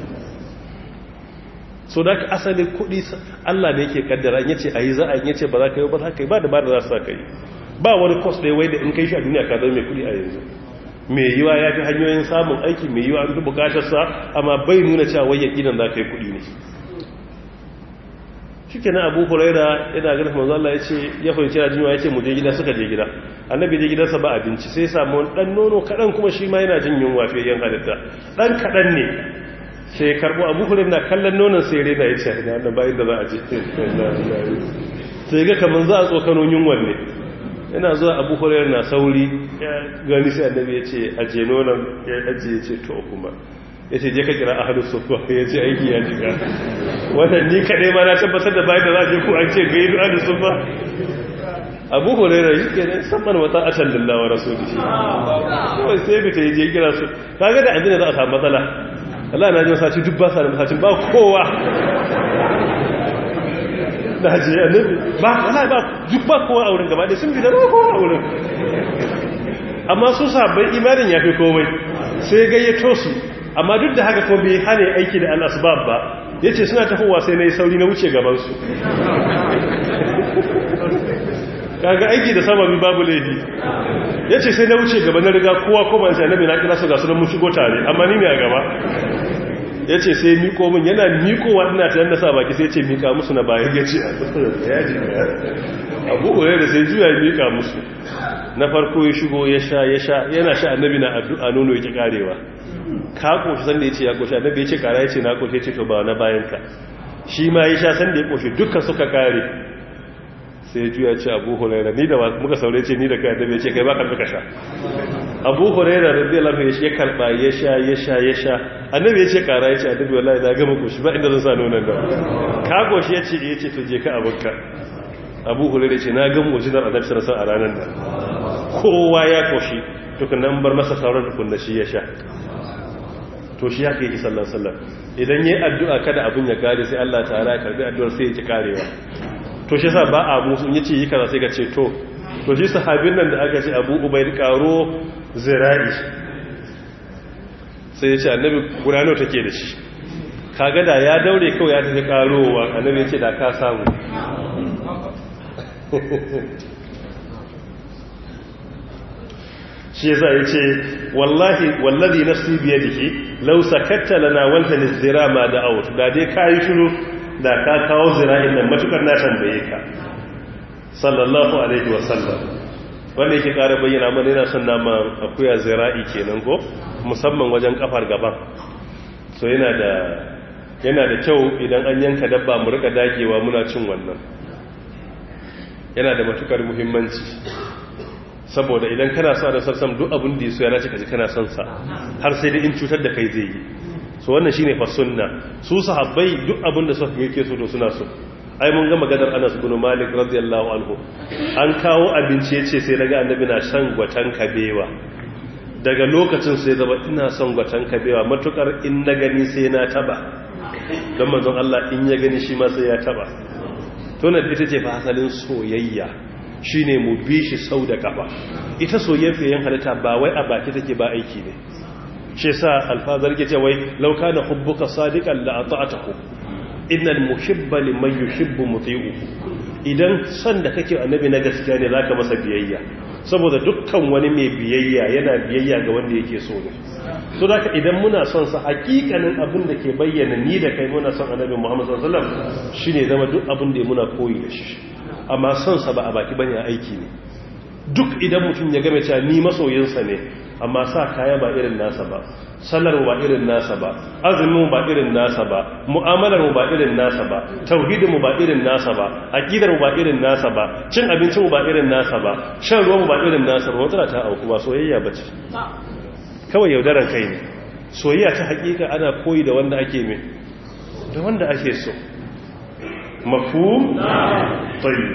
so da ka asali kudi Allah ne yake kaddara in yace ayi za a yace ba zaka yi ba zaka yi ba da ba da za su ka yi ba wani course da wai da in kai shi a duniya ka zama mai kudi a yanzu me yiwa ya fi hanyoyin samun aiki me yiwa an fi bukatar sa amma bai nuna cewa wai yakinan zaka yi kudi ne shike na Abu Huraira yana ganin manzo Allah yace ya fahimci da jinwa yace mu je gida suka je gida annabi je gidansa ba abinci sai samu dan nono kadan kuma shi ma yana jin yunwa fiye yan halitta dan kadan ne sai karbo Abu Huraira na kallon nonon sai rena yace ina wannan bayin da za a je sai ga kaman za a tsokano yunwan ne yana zuwa Abu Huraira na sauri gani sai annabi yace aje nonon ya aje yace to kuma ya ce je ka kira ahalus sufa ya ce aiki ya jika wannan ni kaɗai ma na tabbatar da bayan da za a je ku an ce ga yi ahalus sufa Abu Hurairah yi ke nan saman wata atan lillawa rasuli kawai sai bi ta yi je kira su ta ga da abin da za a samu matsala Allah na ji masaci duk ba sa da masacin ba kowa na je annabi ba wala ba duk ba kowa a wurin gaba da sun bi da ba kowa a wurin amma su sabon imanin ya fi komai sai gayyato su amma duk da haka ko bai hane aiki da al'asbab ba ya ce suna tafowa sai na yi sauri na wuce gabansu kaga aiki da sababi babu laifi ya ce sai na wuce gaba na riga kowa ko ban sai na bina kira su ga sunan mun shigo tare amma ni ne a gaba ya ce sai miko min yana mikowa ina ta yanda sa baki sai ce mika musu na bayan ya ce abu ɓoye da sai juya ya mika musu na farko ya shigo ya sha ya sha yana sha annabi na addu'a nono yake karewa ka koshi san da ya ce ya koshi annabi ya ce kara ya ce na koshi ya ce to ba na bayan ka shi ma ya sha san da ya koshi dukkan suka kare sai ya juya ce Abu Hurairah ni da muka saurayi ce ni da kai annabi ya ce kai ba ka sha Abu Hurairah radiyallahu anhu ya karba ya sha ya sha ya sha annabi ya ce kara ya ce annabi wallahi na gama koshi ba inda zan sa nonon da ka goshi ya ce ya ce to je ka abunka Abu Hurairah ce na gama koshi da annabi sallallahu alaihi wasallam a ranar nan kowa ya koshi tukunan bar masa sauran tukunna shi ya sha to shi haka yake sallallahu alaihi wasallam idan yayi addu'a kada abun ya kare sai Allah ta'ala ya karbi addu'ar sai ya ci karewa to shi yasa ba a musu yace yi kaza sai ka ce to to shi sahabin nan da aka ce Abu Ubayd karo zira'i sai ya ce annabi gurano take da shi kaga da ya daure kawai ya tafi karowa annabi ya ce da ka samu shi yasa yace wallahi wallazi nafsi biyadihi law sakatta lana wanta nizira ma da out da dai kai shiru da ka kawo zira'in nan matukar na tambaye ka sallallahu alaihi wasallam wanda yake ƙara bayyana mana yana son nama akuya zira'i kenan ko musamman wajen kafar gaban so yana da yana da kyau idan an yanka dabba mu rika dagewa muna cin wannan yana da matukar muhimmanci saboda idan kana sa da sarsam duk abin da yaso ya nace kaji kana son sa har sai da in cutar da kai zai yi so wannan shine fa sunna su sahabbai duk abin da suka yake so to suna so ai mun ga maganar Anas ibn Malik radiyallahu anhu an kawo abinci yace sai daga annabi na shan gwatan kabewa daga lokacin sai zaba ina son gwatan kabewa matukar in na gani sai na taba don manzon Allah in ya gani shi ma sai ya taba to na ita ce fa asalin soyayya shine mu bi shi sau da kafa ita soyayyen halitta ba wai a baki take ba aiki ne shi yasa alfazar ke ce wai law kana hubbuka sadiqan la ata'tahu innal muhibba liman yuhibbu muti'u idan son da kake annabi na gaskiya ne zaka masa biyayya saboda dukkan wani mai biyayya yana biyayya ga wanda yake so ne so zaka idan muna son sa hakikanin abin da ke bayyana ni da kai muna son annabi Muhammad sallallahu alaihi wasallam shine zama duk abin da muna koyi da shi amma son sa ba a baki bane aiki ne duk idan mutum ya game cewa ni masoyinsa ne amma sa kaya ba irin nasa ba sallar ba irin nasa ba azumin ba irin nasa ba mu'amalar mu ba irin nasa ba tauhidin mu ba irin nasa ba aqidar mu ba irin nasa ba cin abincin mu ba irin nasa ba shan ruwan mu ba irin nasa ba wata ta auku ba soyayya bace kawai yaudaran kai ne soyayya ta hakika ana koyi da wanda ake me da wanda ake so مفهوم طيب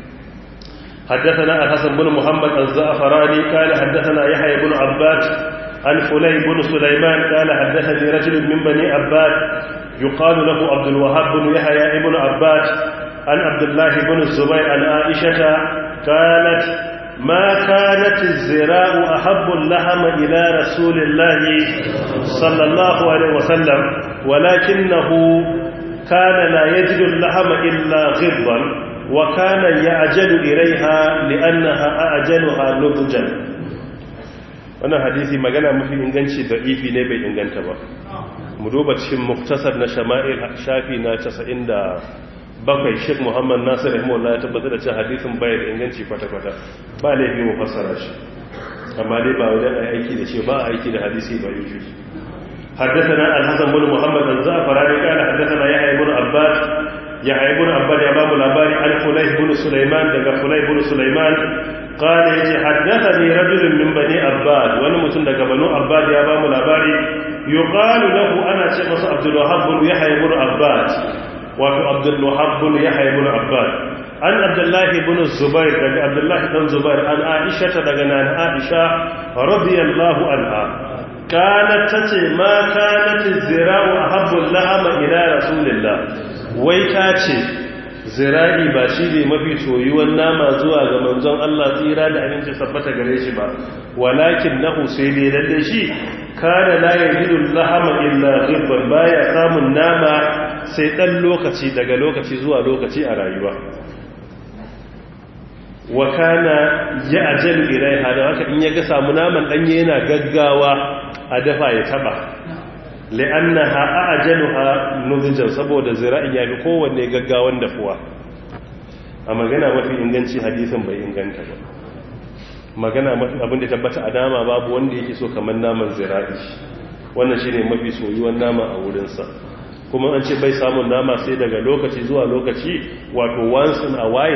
حدثنا الحسن بن محمد الزعفراني قال حدثنا يحيى بن عباد عن فلي بن سليمان قال حدثني رجل من بني عباد يقال له عبد الوهاب بن يحيى بن عباد عن عبد الله بن الزبير عن عائشة قالت ما كانت الزراء أحب اللحم إلى رسول الله صلى الله عليه وسلم ولكنه كان لا يجد اللحم إلا غضا وكان يعجل إليها لأنها أعجلها نضجا wannan hadisi magana mafi inganci da ifi ne bai inganta ba mu duba cikin muktasar na shama'il shafi na casa'in da bakwai Sheikh Muhammad Nasir rahimahullah ya tabbatar da cewa hadisin bai da inganci kwata-kwata ba laifi mu fassara shi amma dai ba wajen aiki da shi ba aiki da hadisi ba yi حدثنا الحسن بن محمد الزعفراني قال حدثنا يحيى بن عباد يحيى بن عباد امام الاباري عن فليح بن سليمان دغ فليح بن سليمان قال يجي حدثني رجل من بني عباد وانا متن دغ بنو عباد يا امام الاباري يقال له انا شيخ عبد الوهاب بن يحيى بن عباد وفي عبد الوهاب بن يحيى بن عباد عن عبد الله بن الزبير دغ عبد الله بن الزبير عن عائشه دغ نان عائشه رضي الله عنها كانت تتي ما كانت الزراء أحب اللحم إلى رسول الله ويتاتي زرائي باشيدي mafi soyuwan nama zuwa ga manzon Allah tsira da aminci sabbata gare shi ba walakin nahu sai dai lalle shi kana la yajidu lahama illa ghibban baya samun nama sai dan lokaci daga lokaci zuwa lokaci a rayuwa wa kana ya'jalu ilaiha da haka in yaga samu naman danye yana gaggawa a dafa ya taba li'annaha a'jaluha nudjan saboda zira'in yafi kowanne gaggawan dafuwa a magana mafi inganci hadisin bai inganta ba magana mafi abinda tabbata a dama babu wanda yake so kamar naman zira'i wannan shine mafi soyuwan nama a wurin sa kuma an ce bai samun nama sai daga lokaci zuwa lokaci wato once in a while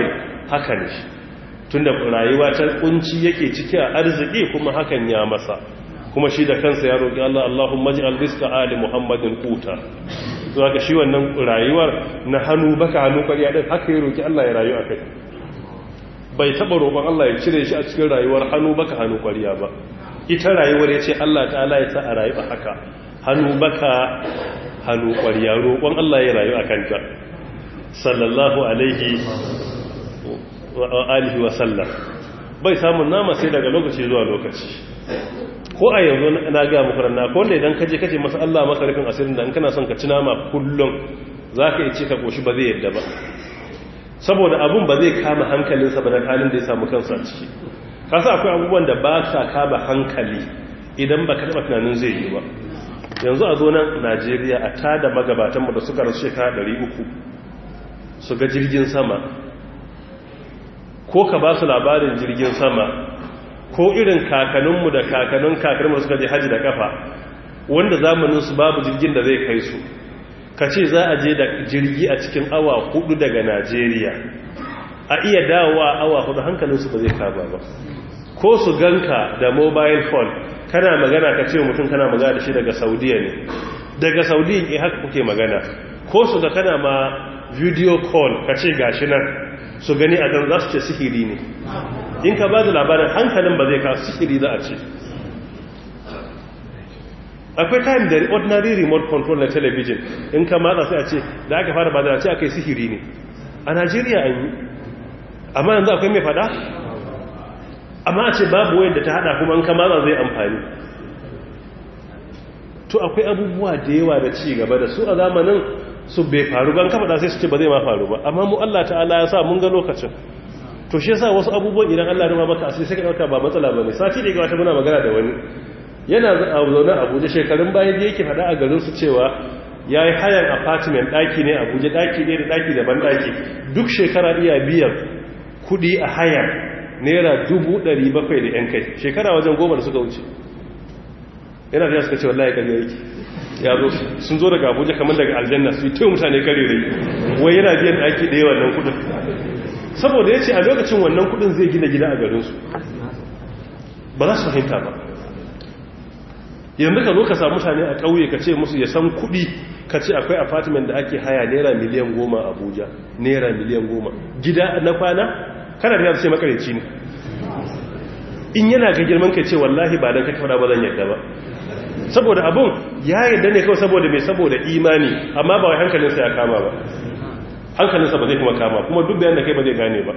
haka ne tunda rayuwa ta kunci yake ciki a arziki kuma hakan ya masa kuma shi da kansa ya roƙi Allah Allahumma ij'al rizqa ali Muhammadin quta to haka shi wannan rayuwar na hannu baka hannu ƙarya din haka ya roƙi Allah ya rayu akai bai taba roƙon Allah ya cire shi a cikin rayuwar hannu baka hannu ƙarya ba ita rayuwar yace Allah ta'ala ya sa a rayu haka hannu baka hannu ƙwarya roƙon Allah ya rayu a kanta sallallahu alaihi wa alihi wa sallam bai samun nama sai daga lokaci zuwa lokaci ko a yanzu na ga muku ranna ko wanda idan kaje kace masa Allah maka rufin asirin da in kana son ka ci nama kullum zaka yi ci ka koshi ba zai yadda ba saboda abun ba zai kama hankalinsa ba da halin da ya samu kansa ciki kasa akwai abubuwan da ba sa kama hankali idan baka taba tunanin zai yi ba yanzu a zo nan Najeriya a tada magabatanmu da suka rasu shekara ɗari uku su ga jirgin sama ko ka ba su labarin jirgin sama ko irin kakaninmu da kakanin kakaninmu suka je haji da kafa wanda zamaninsu babu jirgin da zai kai su ka ce za a je da jirgi a cikin awa hudu daga Najeriya a iya dawowa awa hudu hankalinsu ba zai kama ba ko su ganka da mobile phone kana magana ka ce mutum kana magana da shi daga saudiya ne daga saudiya ke haka kuke magana ko su ga kana ma video call ka ce gashi nan su gani a gan za su ce sihiri ne in ka ba da labarin hankalin ba zai ka sihiri za a ce akwai time da ordinary remote control na television in ka matsa sai a ce da aka fara ba da ce aka yi sihiri ne a Najeriya an yi amma yanzu akwai mai fada amma a ce babu wayar da ta hada kuma in ka matsa zai amfani to akwai abubuwa da yawa da ci gaba da su a zamanin su bai faru ban kafa da sai su ce ba zai ma faru ba amma mu Allah ta'ala ya sa mun ga lokacin to shi yasa wasu abubuwan idan Allah ya maka asiri sai ka dauka ba matsala bane sati da gaba ta muna magana da wani yana zaune a Abuja shekarun baya da yake fada a garin su cewa yayi hayan apartment daki ne Abuja daki ne da daki daban daki duk shekara iya biyan kudi a haya naira dubu ɗari bakwai da yan kai shekara wajen goma da suka wuce yana da suka ce wallahi ƙarya yake ya zo sun zo daga Abuja kamar daga aljanna su yi ta mutane karere wai yana biyan daki ɗaya wannan kudin saboda ya ce a lokacin wannan kudin zai gina gida a garinsu ba za su fahimta ba yanzu ka zo ka samu mutane a ƙauye ka ce musu ya san kudi ka ce akwai apartment da ake haya naira miliyan goma a Abuja naira miliyan goma gida na kwana kana da ya ce makareci ne in yana ga girman kai ce wallahi ba don ka kafa ba zan yadda ba saboda abun ya yadda ne kawai saboda mai saboda imani amma ba wai hankalinsa ya kama ba hankalinsa ba zai kuma kama kuma duk bayan da kai ba zai gane ba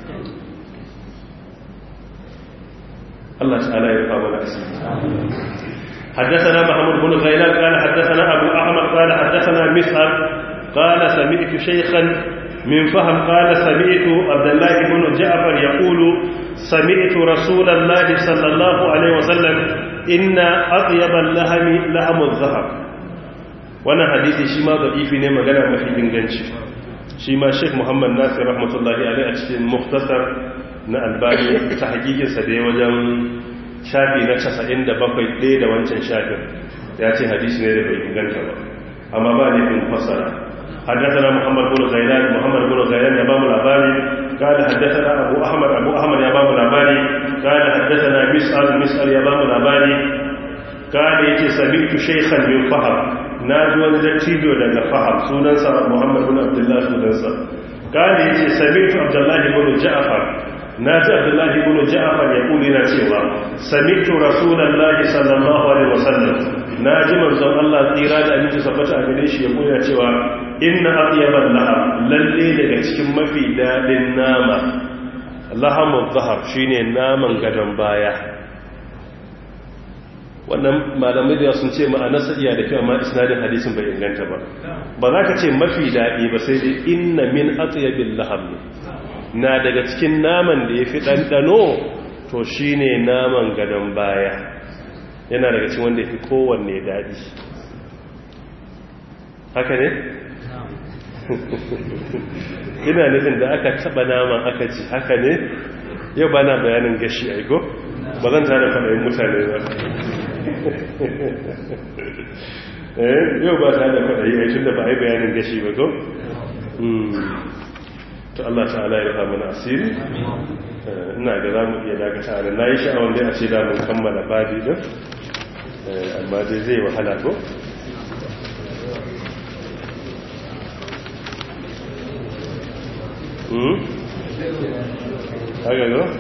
Allah ta'ala ya fama da asiri حدثنا محمود بن غيلان قال حدثنا أبو أحمد قال حدثنا مسعر قال سمعت شيخا من فهم قال سمعت عبد الله بن جعفر يقول سمعت رسول الله صلى الله عليه وسلم إن أطيب اللحم لحم الذهب وانا حديثي شما ضعيف ne magana mafi inganci shi ma Sheikh Muhammad Nasir rahmatullahi alaihi a cikin mukhtasar na Albani ta hakikinsa da wajen shafi na casa'in da bakwai ɗaya da wancan shafin ya ce hadisi ne da bai inganta ba amma ba ne in fasara حدثنا محمد بن غيلان محمد بن غيلان يا باب الأباني قال حدثنا أبو أحمد أبو أحمد يا باب الأباني قال حدثنا مسأل مسأل يا باب الأباني قال يتي سمعت شيخا من فهم ناجوا نجتيجو لنا فهم سننسى محمد بن عبد الله سننسى قال يتي سمعت عبد الله بن جعفر ناجي عبد الله بن جعفر يقول لنا سوى سمعت رسول الله صلى الله عليه وسلم ناجي منزل الله tsira da aminci sabbata a gare shi ya koya cewa inna atyaban laham lalle daga cikin mafi dadin nama lahamul zahar shine naman gadan baya wannan malamai da sun ce ma'anarsa iya da kyau amma isnadin hadisin bai inganta ba ba za ka ce mafi dadi ba sai dai inna min atyabil laham na daga cikin naman da yafi dandano to shine naman gadan baya yana daga cikin wanda yafi kowanne dadi haka ne ina nufin da aka taba naman aka ci haka ne yau ba na bayanin gashi aiko ba zan tare faɗayin mutane ba yau ba tare da faɗayi mai tun da ba a yi bayanin gashi ba ko to Allah ta'ala ya rufa mana asiri ina ga za mu iya dakata da na yi sha'awar dai a ce da mun kammala babi din amma dai zai wahala ko hmm haka go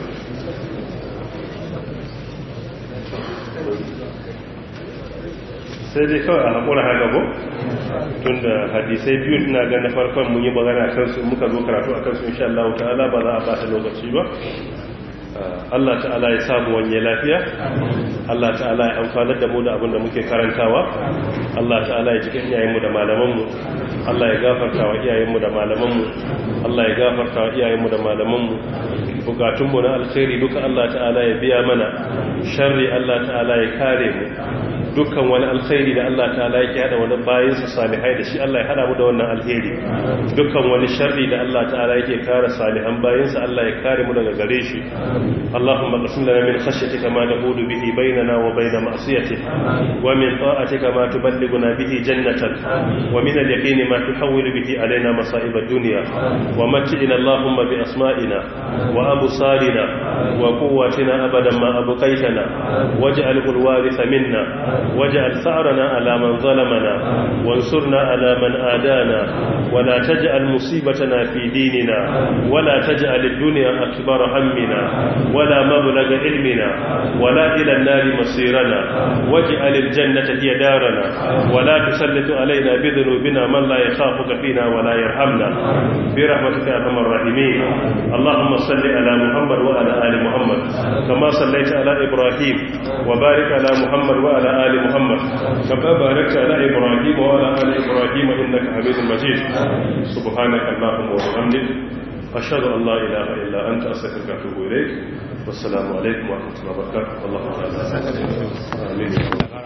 sai dai kawai a haƙura haka ko tun da hadisai biyu na ga na farkon mun yi magana kansu muka zo karatu a kansu insha Allah ta'ala ba za a ba ta lokaci ba Allah ta'ala ya samu wanye lafiya Allah ta'ala ya amfanar da mu da abin da muke karantawa Allah ta'ala ya jikin iyayenmu da malamanmu Allah ya gafarta wa iyayenmu da malamanmu Allah ya gafarta wa iyayenmu da malamanmu bukatunmu na alkhairi duka Allah ta'ala ya biya mana sharri Allah ta'ala ya kare mu dukkan wani alkhairi da Allah ta'ala yake hada wani bayinsa salihai da shi Allah ya hada mu da wannan alheri dukkan wani sharri da Allah ta'ala yake kare salihan bayinsa Allah ya kare mu daga gare shi Allahumma qsim lana min khashyatika ma nahulu bihi bainana wa bain ma'siyatik wa min ta'atika ma tuballighuna bihi jannatak wa min al-yaqini ma tuhawwilu bihi alaina masa'ib ad-dunya wa mat'ina Allahumma bi asma'ina wa absarina wa quwwatina abadan ma abqaytana waj'alhu al-waritha minna واجعل ثأرنا على من ظلمنا وانصرنا على من آدانا ولا تجعل مصيبتنا في ديننا ولا تجعل الدنيا أكبر همنا ولا مبلغ علمنا ولا إلى النار مصيرنا واجعل الجنة هي دارنا ولا تسلط علينا بذنوبنا من لا يخافك فينا ولا يرحمنا برحمتك يا أرحم الراحمين اللهم صل على محمد وعلى آل محمد كما صليت على إبراهيم وبارك على محمد وعلى آل محمد كما باركت على إبراهيم وعلى آل إبراهيم إنك حميد مجيد سبحانك اللهم وبحمدك أشهد أن لا إله إلا أنت أستغفرك وأتوب إليك والسلام عليكم ورحمة الله وبركاته والله تعالى آمين